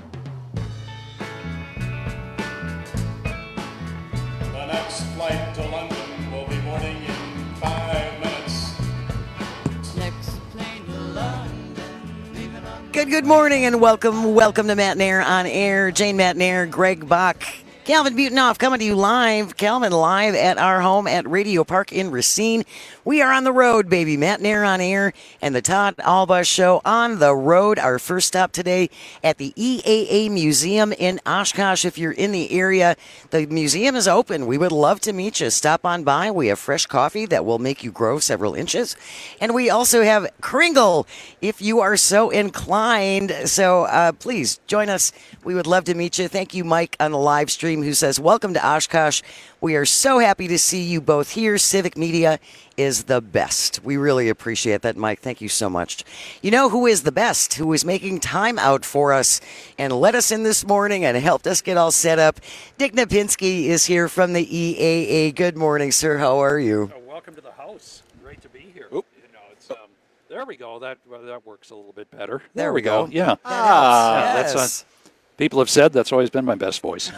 Speaker 21: next flight to London will be boarding in 5 minutes.
Speaker 14: Next plane to London, leaving on... Good morning and welcome to Matt Nair on Air. Jane Matt Nair, Greg Bach, Calvin Butonoff coming to you live. Calvin live at our home at Radio Park in Racine. We are on the road, baby. Matt Nair on Air and the Todd Alba Show on the road. Our first stop today at the EAA Museum in Oshkosh. If you're in the area, the museum is open. We would love to meet you. Stop on by. We have fresh coffee that will make you grow several inches. And we also have Kringle if you are so inclined. So please join us. We would love to meet you. Thank you, Mike, on the live stream, who says, welcome to Oshkosh. We are so happy to see you both here. Civic Media is the best. We really appreciate that, Mike. Thank you so much. You know who is the best, who is making time out for us and let us in this morning and helped us get all set up? Dick Napinski is here from the EAA. Good morning, sir. How are you?
Speaker 4: Welcome to the house. Great to be here. You know, it's there we go. That works a little bit better.
Speaker 14: There we go.
Speaker 4: Yeah.
Speaker 14: Yes.
Speaker 4: That's people have said that's always been my best voice.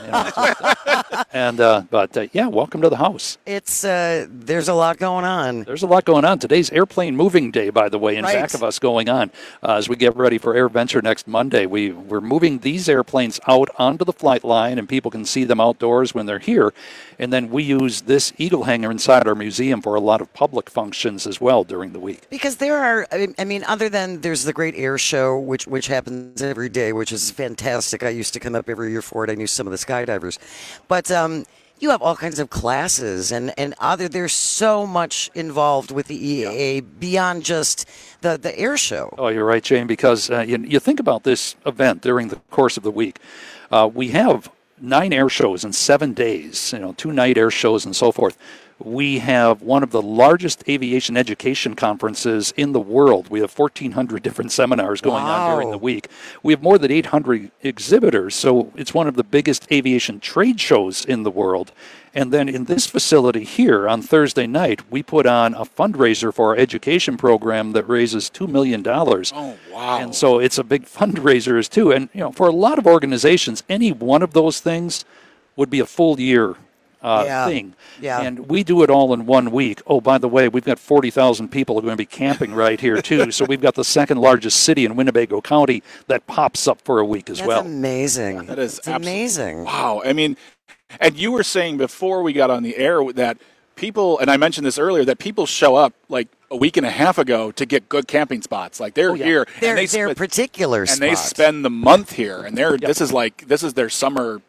Speaker 4: Welcome to the house.
Speaker 14: It's there's a lot going on.
Speaker 4: There's a lot going on. Today's airplane moving day, by the way, in back of us going on. As we get ready for AirVenture next Monday, we're moving these airplanes out onto the flight line, and people can see them outdoors when they're here. And then we use this eagle hangar inside our museum for a lot of public functions as well during the week.
Speaker 14: Because there are, I mean, other than there's the Great Air Show, which happens every day, which is fantastic. I used to come up every year for it. I knew some of the skydivers. But you have all kinds of classes, and there's so much involved with the EAA beyond just the air show.
Speaker 4: Oh, you're right, Jane, because you think about this event during the course of the week. We have 9 air shows in 7 days, 2 night air shows and so forth. We have one of the largest aviation education conferences in the world. We have 1,400 different seminars going on during the week. We have more than 800 exhibitors, so it's one of the biggest aviation trade shows in the world. And then in this facility here on Thursday night, we put on a fundraiser for our education program that raises $2 million.
Speaker 19: Oh, wow.
Speaker 4: And so it's a big fundraiser too. And, for a lot of organizations, any one of those things would be a full year thing.
Speaker 14: Yeah.
Speaker 4: And we do it all in 1 week. Oh, by the way, we've got 40,000 people who are going to be camping right here, too. So we've got the second largest city in Winnebago County that pops up for a week as well.
Speaker 14: That's amazing.
Speaker 19: That is
Speaker 14: amazing.
Speaker 19: Wow. I mean, and you were saying before we got on the air that people, and I mentioned this earlier, that people show up like a week and a half ago to get good camping spots. Like they're here.
Speaker 14: They're particular
Speaker 19: spots.
Speaker 14: And
Speaker 19: they spend the month here. And this is their summer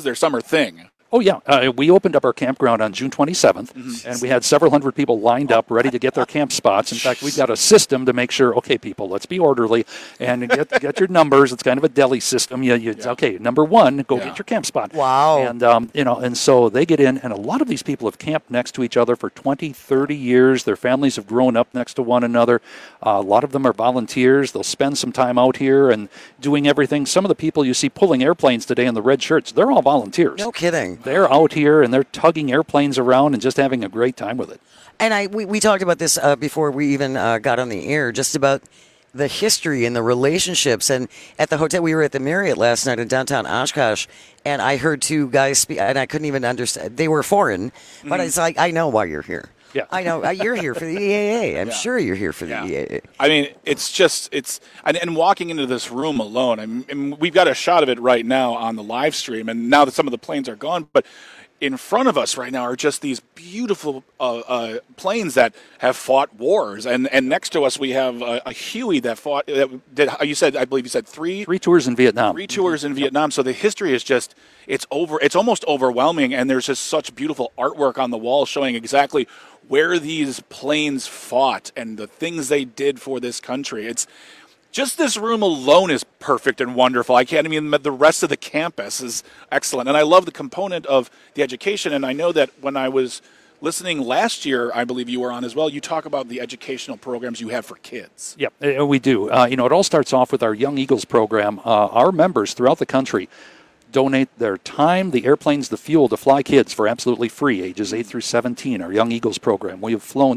Speaker 19: thing.
Speaker 4: Oh, yeah. We opened up our campground on June 27th, and we had several hundred people lined up ready to get their camp spots. In fact, we've got a system to make sure, okay, people, let's be orderly and get your numbers. It's kind of a deli system. Okay, number 1, go get your camp spot.
Speaker 14: Wow.
Speaker 4: And, and so they get in, and a lot of these people have camped next to each other for 20, 30 years. Their families have grown up next to one another. A lot of them are volunteers. They'll spend some time out here and doing everything. Some of the people you see pulling airplanes today in the red shirts, they're all volunteers.
Speaker 14: No kidding.
Speaker 4: They're out here and they're tugging airplanes around and just having a great time with it.
Speaker 14: And we talked about this before we even got on the air, just about the history and the relationships. And at the hotel, we were at the Marriott last night in downtown Oshkosh, and I heard 2 guys speak, and I couldn't even understand. They were foreign, but it's like, I know why you're here.
Speaker 4: Yeah.
Speaker 14: I know. You're here for the EAA. I'm sure you're here for the EAA.
Speaker 19: I mean, and walking into this room alone, and we've got a shot of it right now on the live stream, and now that some of the planes are gone, but in front of us right now are just these beautiful planes that have fought wars, and next to us we have a Huey that fought. I believe you said 3
Speaker 4: tours in Vietnam.
Speaker 19: 3 tours in Vietnam. So the history is just it's almost overwhelming, and there's just such beautiful artwork on the wall showing exactly where these planes fought and the things they did for this country. It's just this room alone is perfect and wonderful. The rest of the campus is excellent. And I love the component of the education. And I know that when I was listening last year, I believe you were on as well, you talk about the educational programs you have for kids.
Speaker 4: Yeah, we do. It all starts off with our Young Eagles program. Our members throughout the country donate their time, the airplanes, the fuel to fly kids for absolutely free, ages 8 through 17, our Young Eagles program. We have flown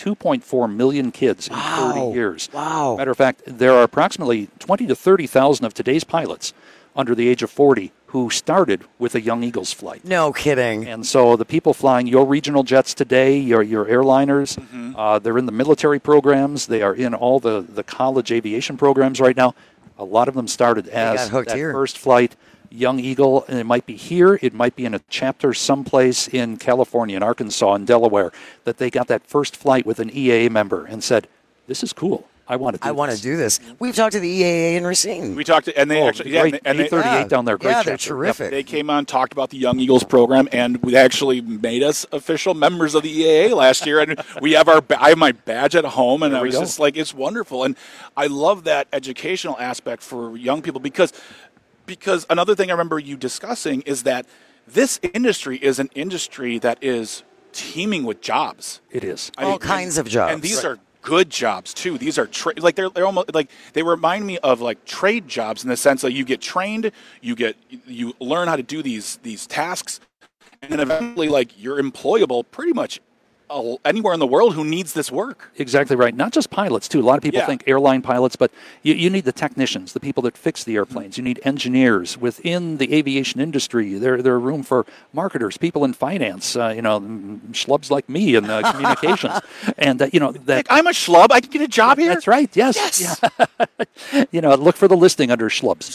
Speaker 4: 2.4 million kids in 30 years. Wow. Matter of fact, there are approximately 20 to 30,000 of today's pilots under the age of 40 who started with a Young Eagles flight.
Speaker 14: No kidding.
Speaker 4: And so the people flying your regional jets today, your airliners, they're in the military programs. They are in all the college aviation programs right now. A lot of them started as that first flight, Young Eagle, and it might be here, it might be in a chapter someplace in California, in Arkansas, in Delaware, that they got that first flight with an EAA member and said, this is cool. I want to do this.
Speaker 14: We've talked to the EAA in Racine.
Speaker 19: We talked to, and they actually,
Speaker 4: great, and they 38 down there. Great
Speaker 14: yeah,
Speaker 4: chapter.
Speaker 14: they're terrific.
Speaker 19: They came on, talked about the Young Eagles program, and they actually made us official members of the EAA last year. And we have I have my badge at home, and I was just like, it's wonderful. And I love that educational aspect for young people because another thing I remember you discussing is that this industry is an industry that is teeming with jobs.
Speaker 4: It is.
Speaker 14: All kinds of jobs.
Speaker 19: And these are good jobs too. These are they're almost like they remind me of like trade jobs in the sense that you get trained, you learn how to do these tasks, and then eventually like you're employable pretty much anywhere in the world who needs this work.
Speaker 4: Exactly right. Not just pilots, too. A lot of people think airline pilots, but you need the technicians, the people that fix the airplanes. You need engineers within the aviation industry. There are room for marketers, people in finance, schlubs like me in communications. And, that
Speaker 19: I'm a schlub. I can get a job here?
Speaker 4: That's right. Yes. Yeah. Look for the listing under schlubs.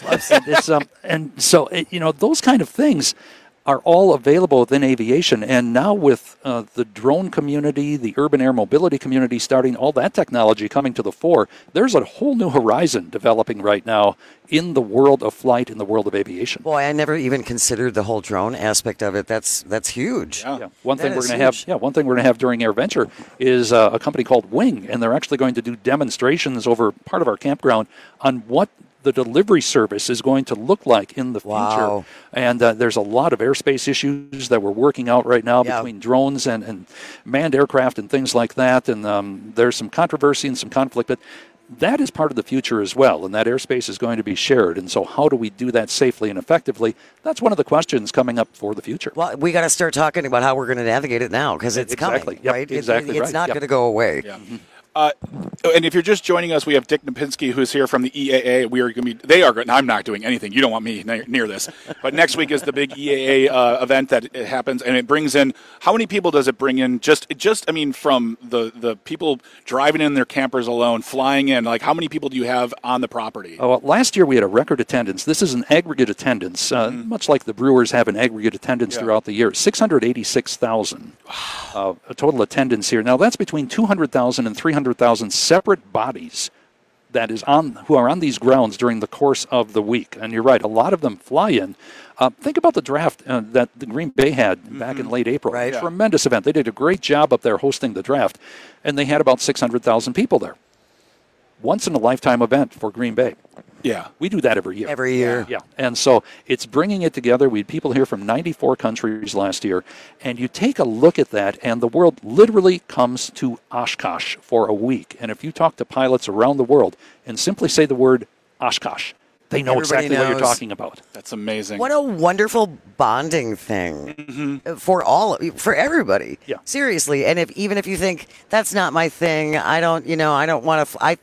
Speaker 4: And so, those kind of things are all available within aviation. And now with the drone community, the urban air mobility community starting, all that technology coming to the fore, there's a whole new horizon developing right now in the world of flight, in the world of aviation.
Speaker 14: Boy, I never even considered the whole drone aspect of it. That's huge.
Speaker 4: Yeah. One thing we're going to have during AirVenture is a company called Wing, and they're actually going to do demonstrations over part of our campground on what the delivery service is going to look like in the future. And there's a lot of airspace issues that we're working out right now between drones and manned aircraft and things like that. And there's some controversy and some conflict, but that is part of the future as well, and that airspace is going to be shared. And so how do we do that safely and effectively? That's one of the questions coming up for the future.
Speaker 14: Well, we got to start talking about how we're going to navigate it now, because it's coming, right?
Speaker 4: Exactly.
Speaker 14: It's not going to go away.
Speaker 19: Yeah. And if you're just joining us, we have Dick Napinski, who's here from the EAA. We are going to be. They are good. I'm not doing anything. You don't want me near this. But next week is the big EAA event that happens, and it brings in. How many people does it bring in? Just I mean, from the people driving in their campers alone, flying in. Like, how many people do you have on the property?
Speaker 4: Well, last year we had a record attendance. This is an aggregate attendance, much like the Brewers have an aggregate attendance throughout the year. 686,000 total attendance here. Now that's between 200,000 and 300,000 separate bodies who are on these grounds during the course of the week. And you're right, a lot of them fly in. Think about the draft that the Green Bay had back in late April.
Speaker 14: Right.
Speaker 4: Tremendous event. They did a great job up there hosting the draft, and they had about 600,000 people there. Once in a lifetime event for Green Bay.
Speaker 19: Yeah.
Speaker 4: We do that every year.
Speaker 14: Every year.
Speaker 4: Yeah. And so it's bringing it together. We had people here from 94 countries last year. And you take a look at that, and the world literally comes to Oshkosh for a week. And if you talk to pilots around the world and simply say the word Oshkosh, they know exactly what you're talking about.
Speaker 19: That's amazing.
Speaker 14: What a wonderful bonding thing for everybody.
Speaker 4: Yeah.
Speaker 14: Seriously. And even if you think that's not my thing, I don't want to.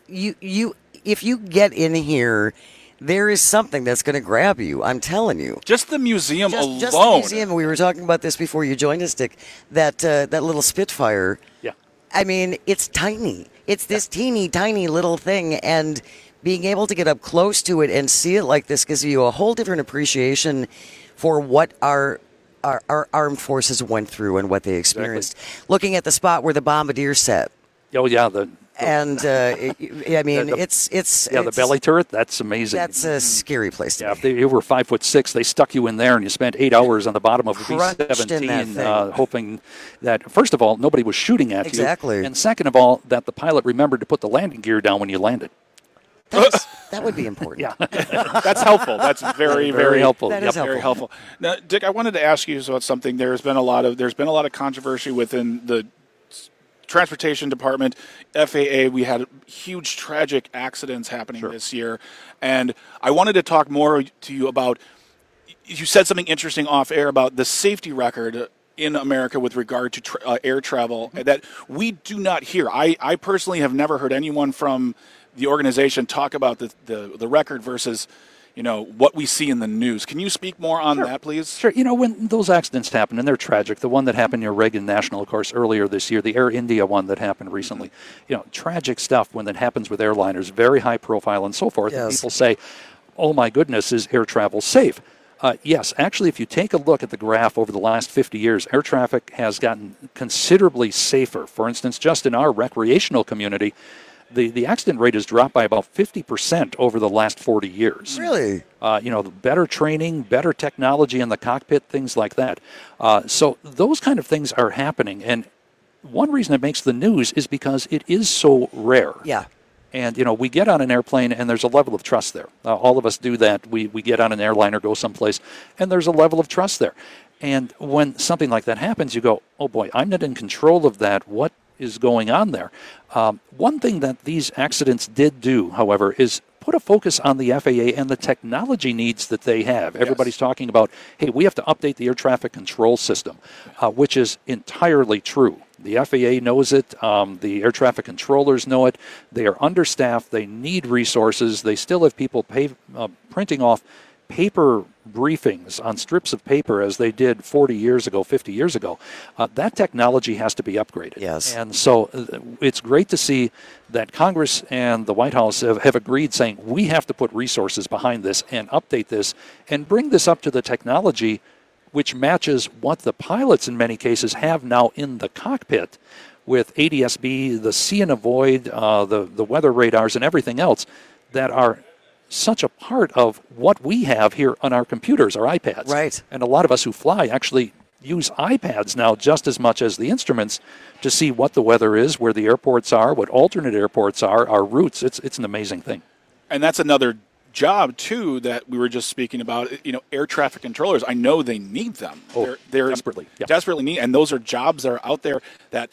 Speaker 14: If you get in here, there is something that's going to grab you. I'm telling you.
Speaker 19: Just the museum alone.
Speaker 14: Just the museum. We were talking about this before you joined us, Dick. That little Spitfire.
Speaker 4: Yeah.
Speaker 14: I mean, it's tiny. It's this teeny tiny little thing, and being able to get up close to it and see it like this gives you a whole different appreciation for what our armed forces went through and what they experienced. Exactly. Looking at the spot where the Bombardier sat.
Speaker 4: Oh yeah,
Speaker 14: it's
Speaker 4: the belly turret. That's amazing.
Speaker 14: That's a scary place to
Speaker 4: be. If you were 5'6", they stuck you in there, and you spent 8 hours on the bottom of a B-17, hoping that first of all nobody was shooting at you, and second of all that the pilot remembered to put the landing gear down when you landed.
Speaker 14: That would be important.
Speaker 4: Yeah,
Speaker 19: that's helpful. That's very, very helpful.
Speaker 14: That is
Speaker 19: very helpful. Now, Dick, I wanted to ask you about something. There's been a lot of controversy within the Transportation Department, FAA. We had huge tragic accidents happening this year, and I wanted to talk more to you about. You said something interesting off air about the safety record in America with regard to air travel that we do not hear. I personally have never heard anyone from the organization talk about the record versus, what we see in the news. Can you speak more on that, please?
Speaker 4: Sure. When those accidents happen, and they're tragic, the one that happened near Reagan National, of course, earlier this year, the Air India one that happened recently, tragic stuff when that happens with airliners, very high profile and so forth. Yes. And people say, oh my goodness, is air travel safe? Yes, actually, if you take a look at the graph over the last 50 years, air traffic has gotten considerably safer. For instance, just in our recreational community, the accident rate has dropped by about 50% over the last 40 years.
Speaker 14: Really?
Speaker 4: Better training, better technology in the cockpit, things like that. So those kind of things are happening. And one reason it makes the news is because it is so rare.
Speaker 14: Yeah.
Speaker 4: And, we get on an airplane and there's a level of trust there. All of us do that. We get on an airline or go someplace and there's a level of trust there. And when something like that happens, you go, oh boy, I'm not in control of that. What is going on there? One thing that these accidents did do, however, is put a focus on the FAA and the technology needs that they have. Everybody's talking about, hey, we have to update the air traffic control system, which is entirely true. The FAA knows it. The air traffic controllers know it. They are understaffed. They need resources. They still have people printing off paper briefings on strips of paper as they did 40 years ago, 50 years ago. That technology has to be upgraded.
Speaker 14: Yes.
Speaker 4: And so it's great to see that Congress and the White House have agreed, saying we have to put resources behind this and update this and bring this up to the technology which matches what the pilots in many cases have now in the cockpit with ADS-B, the see and avoid, the weather radars and everything else that are such a part of what we have here on our computers, our iPads.
Speaker 14: Right.
Speaker 4: And a lot of us who fly actually use iPads now just as much as the instruments to see what the weather is, where the airports are, what alternate airports are, our routes. It's an amazing thing.
Speaker 19: And that's another job, too, that we were just speaking about. Air traffic controllers, I know they need them. They're
Speaker 4: desperately. Yeah.
Speaker 19: Desperately need, and those are jobs that are out there that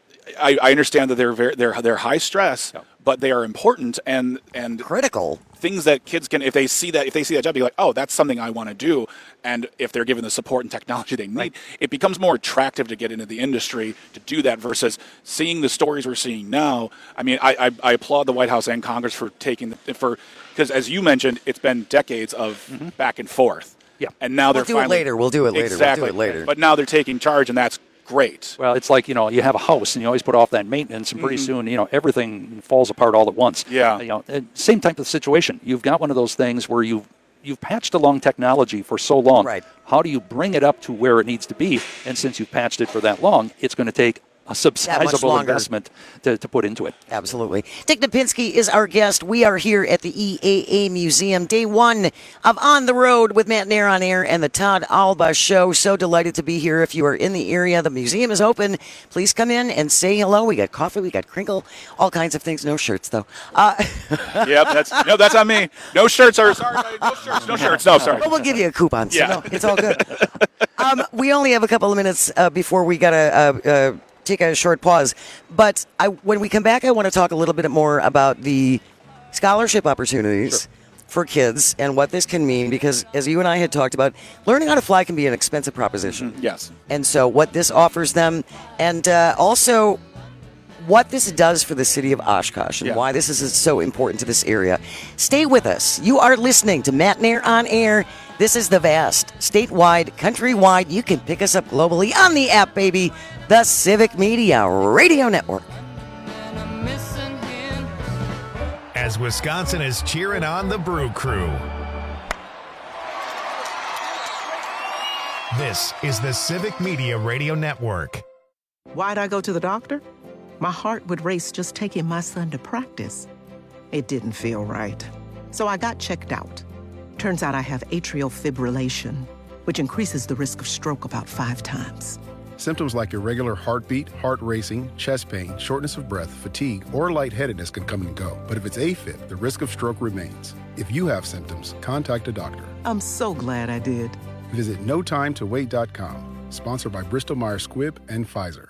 Speaker 19: I understand that they're high stress, but they are important and
Speaker 14: critical.
Speaker 19: Things that kids can, if they see that job, be like, oh, that's something I want to do. And if they're given the support and technology they need, it becomes more attractive to get into the industry to do that versus seeing the stories we're seeing now. I mean, I applaud the White House and Congress for because as you mentioned, it's been decades of back and forth.
Speaker 4: Yeah.
Speaker 19: And now
Speaker 14: We'll do it later.
Speaker 19: Exactly.
Speaker 14: We'll do it later.
Speaker 19: But now they're taking charge, and that's great.
Speaker 4: Well, it's like, you have a house and you always put off that maintenance and pretty soon, everything falls apart all at once.
Speaker 19: Yeah.
Speaker 4: Same type of situation. You've got one of those things where you've patched along technology for so long.
Speaker 14: Right.
Speaker 4: How do you bring it up to where it needs to be? And since you've patched it for that long, it's going to take a substantial investment to put into it.
Speaker 14: Absolutely. Dick Napinski is our guest. We are here at the EAA Museum, day one of On the Road with Matt Nair on Air and the Todd Alba Show. So delighted to be here. If you are in the area, the museum is open. Please come in and say hello. We got coffee, we got crinkle, all kinds of things. No shirts, though.
Speaker 19: Yep, that's on me. No shirts. No shirts. No, sorry.
Speaker 14: But we'll give you a coupon. So no, it's all good. We only have a couple of minutes before we got to take a short pause. But when we come back, I want to talk a little bit more about the scholarship opportunities for kids and what this can mean, because as you and I had talked about, learning how to fly can be an expensive proposition.
Speaker 19: Yes.
Speaker 14: And so what this offers them, and also what this does for the city of Oshkosh and why this is so important to this area. Stay with us. You are listening to Matt Nair on Air. This is the vast, statewide, countrywide. You can pick us up globally on the app, baby. The Civic Media Radio Network.
Speaker 1: As Wisconsin is cheering on the Brew Crew. This is the Civic Media Radio Network.
Speaker 5: Why'd I go to the doctor? My heart would race just taking my son to practice. It didn't feel right. So I got checked out. Turns out I have atrial fibrillation, which increases the risk of stroke about 5 times.
Speaker 7: Symptoms like irregular heartbeat, heart racing, chest pain, shortness of breath, fatigue, or lightheadedness can come and go. But if it's AFib, the risk of stroke remains. If you have symptoms, contact a doctor.
Speaker 5: I'm so glad I did.
Speaker 7: Visit notimetowait.com. Sponsored by Bristol Myers Squibb and Pfizer.
Speaker 9: Hey,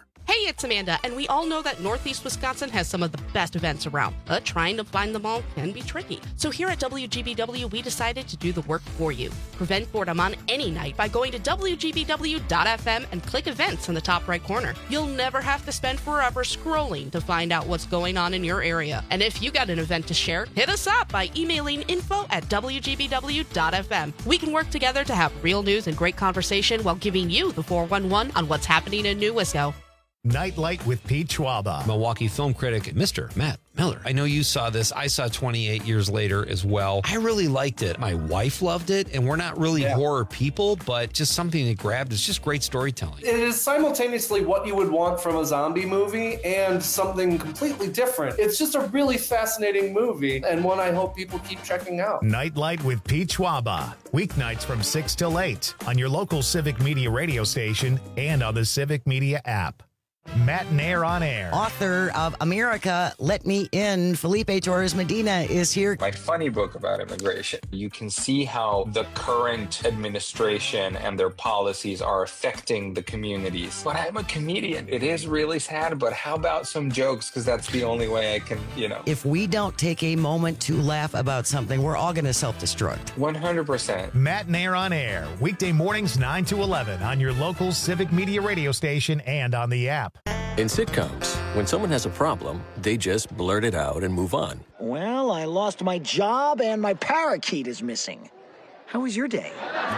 Speaker 8: Hey, it's Amanda, and we all know that Northeast Wisconsin has some of the best events around, but trying to find them all can be tricky. So here at WGBW, we decided to do the work for you. Prevent boredom on any night by going to WGBW.FM and click events in the top right corner. You'll never have to spend forever scrolling to find out what's going on in your area. And if you got an event to share, hit us up by emailing info@WGBW.FM. We can work together to have real news and great conversation while giving you the 411 on what's happening in New Wisco.
Speaker 1: Nightlight with Pete Schwaba.
Speaker 15: Milwaukee film critic, Mr. Matt Miller. I know you saw this. I saw 28 years later as well. I really liked it. My wife loved it, and we're not really horror people, but just something that grabbed. It's just great storytelling.
Speaker 16: It is simultaneously what you would want from a zombie movie and something completely different. It's just a really fascinating movie, and one I hope people keep checking out.
Speaker 1: Nightlight with Pete Schwaba. Weeknights from 6 till 8 on your local Civic Media radio station and on the Civic Media app. Matt Nair on air.
Speaker 14: Author of America, Let Me In, Felipe Torres Medina is here.
Speaker 17: My funny book about immigration. You can see how the current administration and their policies are affecting the communities. But I'm a comedian. It is really sad, but how about some jokes? Because that's the only way I can,
Speaker 14: If we don't take a moment to laugh about something, we're all going to self-destruct.
Speaker 17: 100%.
Speaker 1: Matt Nair on air. Weekday mornings 9 to 11 on your local Civic Media radio station and on the app.
Speaker 20: In sitcoms, when someone has a problem, they just blurt it out and move on.
Speaker 25: Well, I lost my job and my parakeet is missing. How was your day?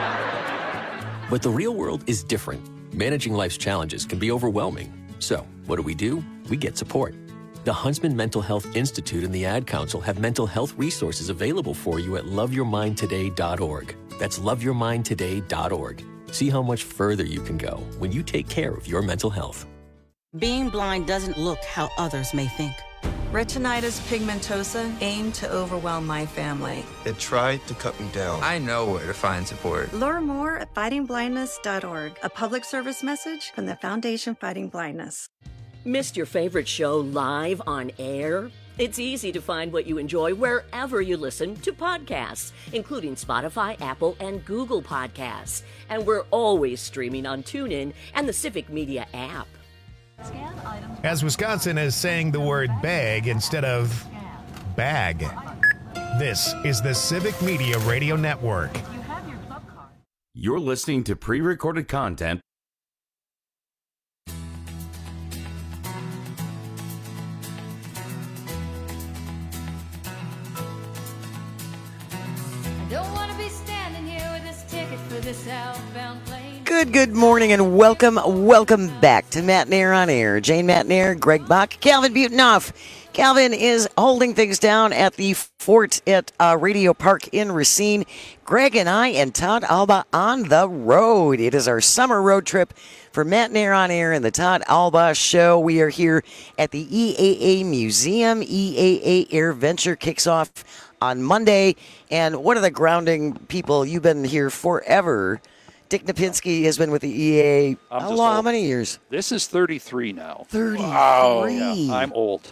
Speaker 20: But the real world is different. Managing life's challenges can be overwhelming. So, what do? We get support. The Huntsman Mental Health Institute and the Ad Council have mental health resources available for you at loveyourmindtoday.org. That's loveyourmindtoday.org. See how much further you can go when you take care of your mental health.
Speaker 26: Being blind doesn't look how others may think.
Speaker 27: Retinitis pigmentosa aimed to overwhelm my family.
Speaker 28: It tried to cut me down. I know where to find support.
Speaker 29: Learn more at fightingblindness.org, a public service message from the Foundation Fighting Blindness.
Speaker 30: Missed your favorite show live on air? It's easy to find what you enjoy wherever you listen to podcasts, including Spotify, Apple, and Google Podcasts. And we're always streaming on TuneIn and the Civic Media app.
Speaker 1: As Wisconsin is saying the word bag instead of bag. This is the Civic Media Radio Network.
Speaker 18: You're listening to pre-recorded content.
Speaker 31: Don't want to be standing here with this ticket for this outbound plane.
Speaker 14: Good morning and welcome back to Matt Nair on Air. Jane Matt Nair, Greg Bach, Calvin Butenoff. Calvin is holding things down at the fort at Radio Park in Racine. Greg and I and Todd Alba on the road. It is our summer road trip for Matt Nair on Air and the Todd Alba Show. We are here at the EAA Museum. EAA Air Venture kicks off on Monday. And one of the grounding people, you've been here forever. Dick Napinski has been with the EAA how many years?
Speaker 4: This is 33 now.
Speaker 14: 33.
Speaker 4: Wow. Yeah, I'm old.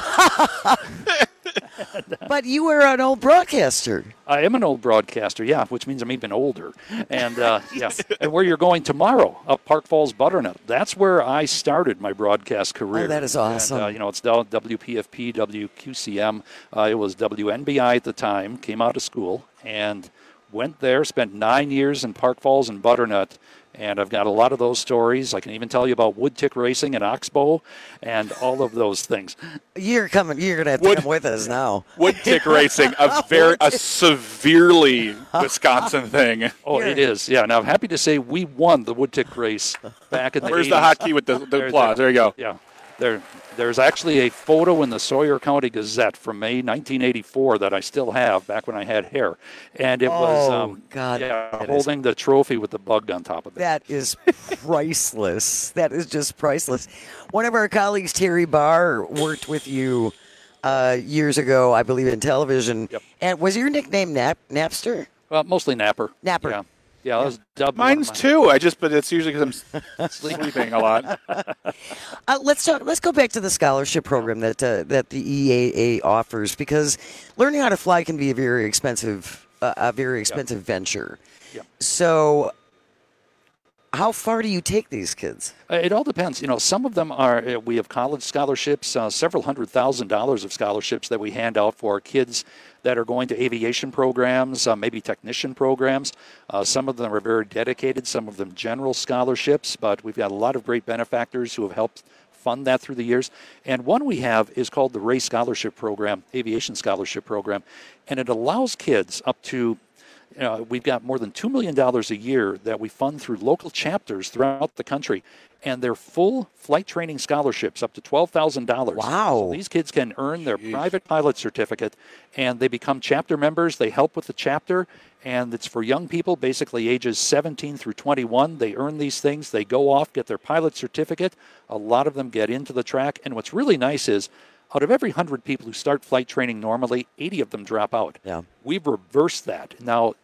Speaker 14: But you were an old broadcaster.
Speaker 4: I am an old broadcaster, yeah, which means I'm even older. And and where you're going tomorrow, up Park Falls Butternut, that's where I started my broadcast career.
Speaker 14: Oh, that is awesome.
Speaker 4: And, it's WPFP, WQCM. It was WNBI at the time, came out of school, and went there, spent 9 years in Park Falls and Butternut, and I've got a lot of those stories. I can even tell you about wood tick racing and oxbow and all of those things.
Speaker 14: You're going to have to come with us now.
Speaker 19: Wood tick racing, a severely Wisconsin thing.
Speaker 4: Oh, it is. Yeah. Now, I'm happy to say we won the wood tick race back in the 80s.
Speaker 19: Where's the hotkey with the applause? There you go.
Speaker 4: Yeah. There's actually a photo in the Sawyer County Gazette from May 1984 that I still have back when I had hair. And it was holding the trophy with the bug on top of it.
Speaker 14: That is priceless. That is just priceless. One of our colleagues, Terry Barr, worked with you years ago, I believe, in television.
Speaker 4: Yep.
Speaker 14: And was your nickname Napster?
Speaker 4: Well, mostly Napper.
Speaker 14: Napper.
Speaker 4: Yeah. Yeah, that was dubbed.
Speaker 19: Mine's too. But it's usually because I'm sleeping a lot.
Speaker 14: Let's go back to the scholarship program that the EAA offers, because learning how to fly can be a very expensive venture.
Speaker 4: Yeah.
Speaker 14: So, How far do you take these kids?
Speaker 4: It all depends. Some of them are, we have college scholarships, several $100,000 of scholarships that we hand out for kids that are going to aviation programs, maybe technician programs. Some of them are very dedicated, some of them general scholarships, but we've got a lot of great benefactors who have helped fund that through the years. And one we have is called the Ray Scholarship Program, Aviation Scholarship Program, and it allows kids up to we've got more than $2 million a year that we fund through local chapters throughout the country, and they're full flight training scholarships up to $12,000.
Speaker 14: Wow.
Speaker 4: So these kids can earn their private pilot certificate, and they become chapter members. They help with the chapter, and it's for young people, basically ages 17 through 21. They earn these things. They go off, get their pilot certificate. A lot of them get into the track, and what's really nice is out of every 100 people who start flight training normally, 80 of them drop out.
Speaker 14: Yeah.
Speaker 4: We've reversed that. Now,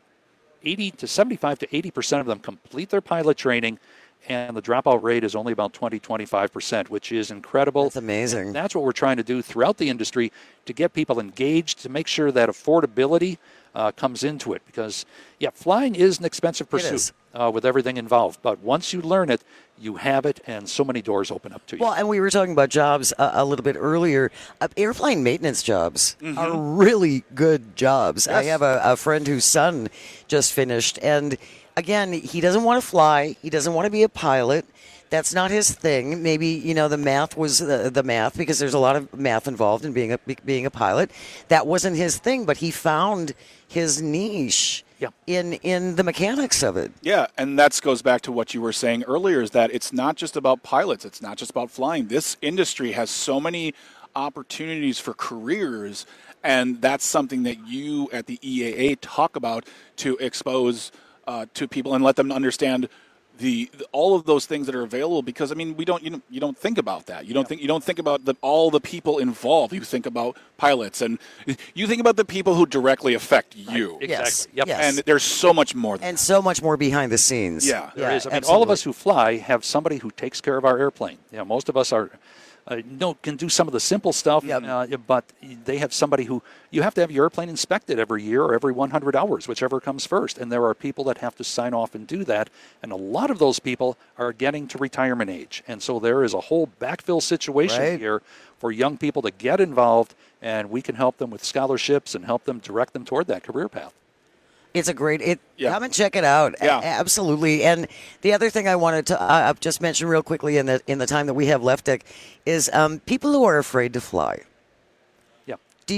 Speaker 4: 75 to 80% of them complete their pilot training, and the dropout rate is only about 20-25%, which is incredible.
Speaker 14: That's amazing.
Speaker 4: And that's what we're trying to do throughout the industry to get people engaged, to make sure that affordability comes into it. Because, flying is an expensive pursuit with everything involved. But once you learn it, you have it, and so many doors open up to you.
Speaker 14: Well, and we were talking about jobs a little bit earlier. Airplane maintenance jobs are really good jobs. Yes. I have a friend whose son just finished, and again, he doesn't want to fly. He doesn't want to be a pilot. That's not his thing. Maybe, the math was the math, because there's a lot of math involved in being a pilot. That wasn't his thing, but he found his niche in the mechanics of it.
Speaker 19: Yeah, and that goes back to what you were saying earlier, is that it's not just about pilots. It's not just about flying. This industry has so many opportunities for careers, and that's something that you at the EAA talk about to expose to people and let them understand all of those things that are available. Because we don't you don't think about that. You don't think about all the people involved. You think about pilots, and you think about the people who directly affect you.
Speaker 4: Exactly.
Speaker 14: Yes.
Speaker 19: And there's so much more.
Speaker 14: And so much more behind the scenes.
Speaker 19: Yeah,
Speaker 4: there is. All of us who fly have somebody who takes care of our airplane. Most of us are. Can do some of the simple stuff, but they have somebody who you have to have your airplane inspected every year or every 100 hours, whichever comes first. And there are people that have to sign off and do that. And a lot of those people are getting to retirement age. And so there is a whole backfill situation here for young people to get involved, and we can help them with scholarships and help them direct them toward that career path.
Speaker 14: It's a great. Come and check it out.
Speaker 19: Yeah.
Speaker 14: Absolutely. And the other thing I wanted to just mention real quickly in the time that we have left, Dick, is people who are afraid to fly.
Speaker 4: Yeah.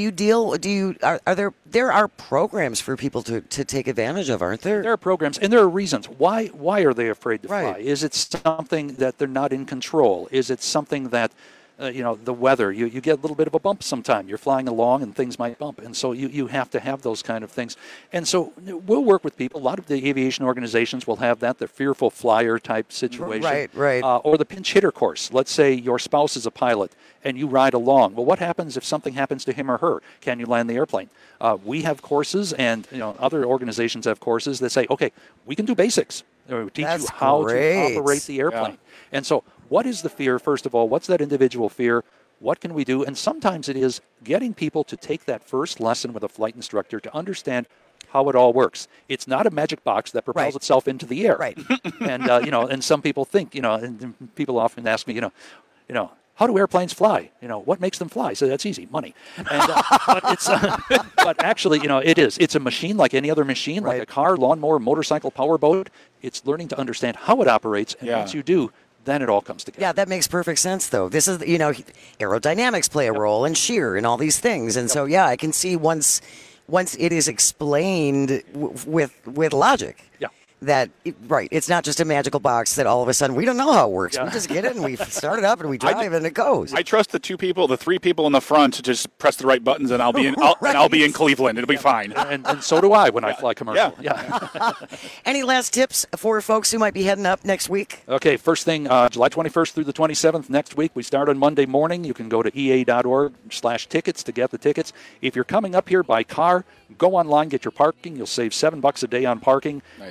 Speaker 14: There are programs for people to take advantage of, aren't there?
Speaker 4: There are programs, and there are reasons. Why are they afraid to fly? Is it something that they're not in control? Is it something that the weather, you get a little bit of a bump sometime. You're flying along and things might bump. And so you have to have those kind of things. And so we'll work with people. A lot of the aviation organizations will have that, the fearful flyer type situation.
Speaker 14: Right.
Speaker 4: Or the pinch hitter course. Let's say your spouse is a pilot and you ride along. Well, what happens if something happens to him or her? Can you land the airplane? We have courses, and other organizations have courses that say, okay, we can do basics. We teach you how to operate the airplane. Yeah. And so what is the fear, first of all? What's that individual fear? What can we do? And sometimes it is getting people to take that first lesson with a flight instructor to understand how it all works. It's not a magic box that propels itself into the air.
Speaker 14: Right.
Speaker 4: And, and some people think, and people often ask me, how do airplanes fly? What makes them fly? So that's easy, money. And, but actually, it is. It's a machine like any other machine, like a car, lawnmower, motorcycle, powerboat. It's learning to understand how it operates, and once you do, then it all comes together.
Speaker 14: Yeah, that makes perfect sense, though. This is, aerodynamics play a role, and shear, and all these things. And so, I can see once it is explained with logic.
Speaker 4: Yeah.
Speaker 14: That, it's not just a magical box that all of a sudden we don't know how it works. We just get it and we start it up and we drive and it goes.
Speaker 19: I trust the three people in the front to just press the right buttons, and I'll be in Cleveland. It'll be fine.
Speaker 4: And so do I when I fly commercial. Yeah.
Speaker 14: Any last tips for folks who might be heading up next week?
Speaker 4: Okay, first thing, July 21st through the 27th next week. We start on Monday morning. You can go to ea.org/tickets to get the tickets. If you're coming up here by car, go online, get your parking. You'll save $7 a day on parking.
Speaker 19: Nice.
Speaker 4: Get it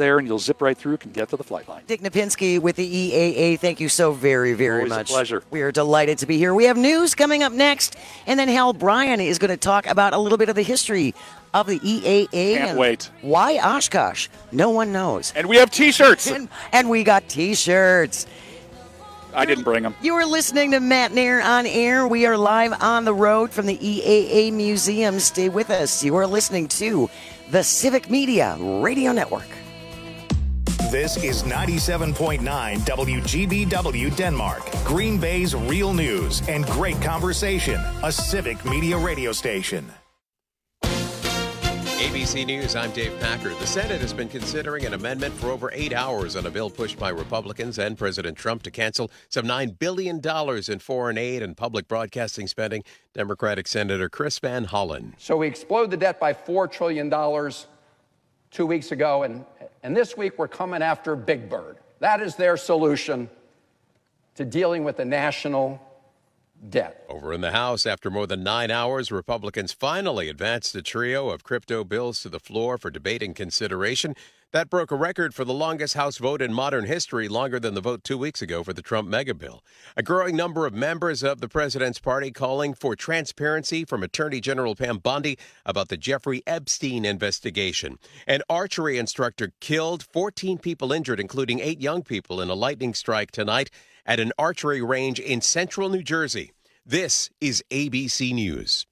Speaker 4: there, and you'll zip right through and get to the flight line.
Speaker 14: Dick Napinski with the EAA. Thank you so very, very
Speaker 4: Always
Speaker 14: much.
Speaker 4: A pleasure.
Speaker 14: We are delighted to be here. We have news coming up next, and then Hal Bryan is going to talk about a little bit of the history of the EAA.
Speaker 19: Can't wait.
Speaker 14: Why Oshkosh? No one knows.
Speaker 19: And we have T-shirts.
Speaker 14: And we got T-shirts.
Speaker 19: I didn't bring them.
Speaker 14: You are listening to Matt Nair on Air. We are live on the road from the EAA Museum. Stay with us. You are listening to the Civic Media Radio Network.
Speaker 1: This is 97.9 WGBW Denmark, Green Bay's real news and great conversation, a Civic Media radio station.
Speaker 2: ABC News, I'm Dave Packard. The Senate has been considering an amendment for over 8 hours on a bill pushed by Republicans and President Trump to cancel some $9 billion in foreign aid and public broadcasting spending. Democratic Senator Chris Van Hollen.
Speaker 3: So we exploded the debt by $4 trillion 2 weeks ago, and this week we're coming after Big Bird. That is their solution to dealing with the national debt.
Speaker 2: Over in the House, after more than 9 hours, Republicans finally advanced a trio of crypto bills to the floor for debate and consideration. That broke a record for the longest House vote in modern history, longer than the vote 2 weeks ago for the Trump mega bill. A growing number of members of the president's party calling for transparency from Attorney General Pam Bondi about the Jeffrey Epstein investigation. An archery instructor killed, 14 people injured, including 8 young people, in a lightning strike tonight at an archery range in central New Jersey. This is ABC News.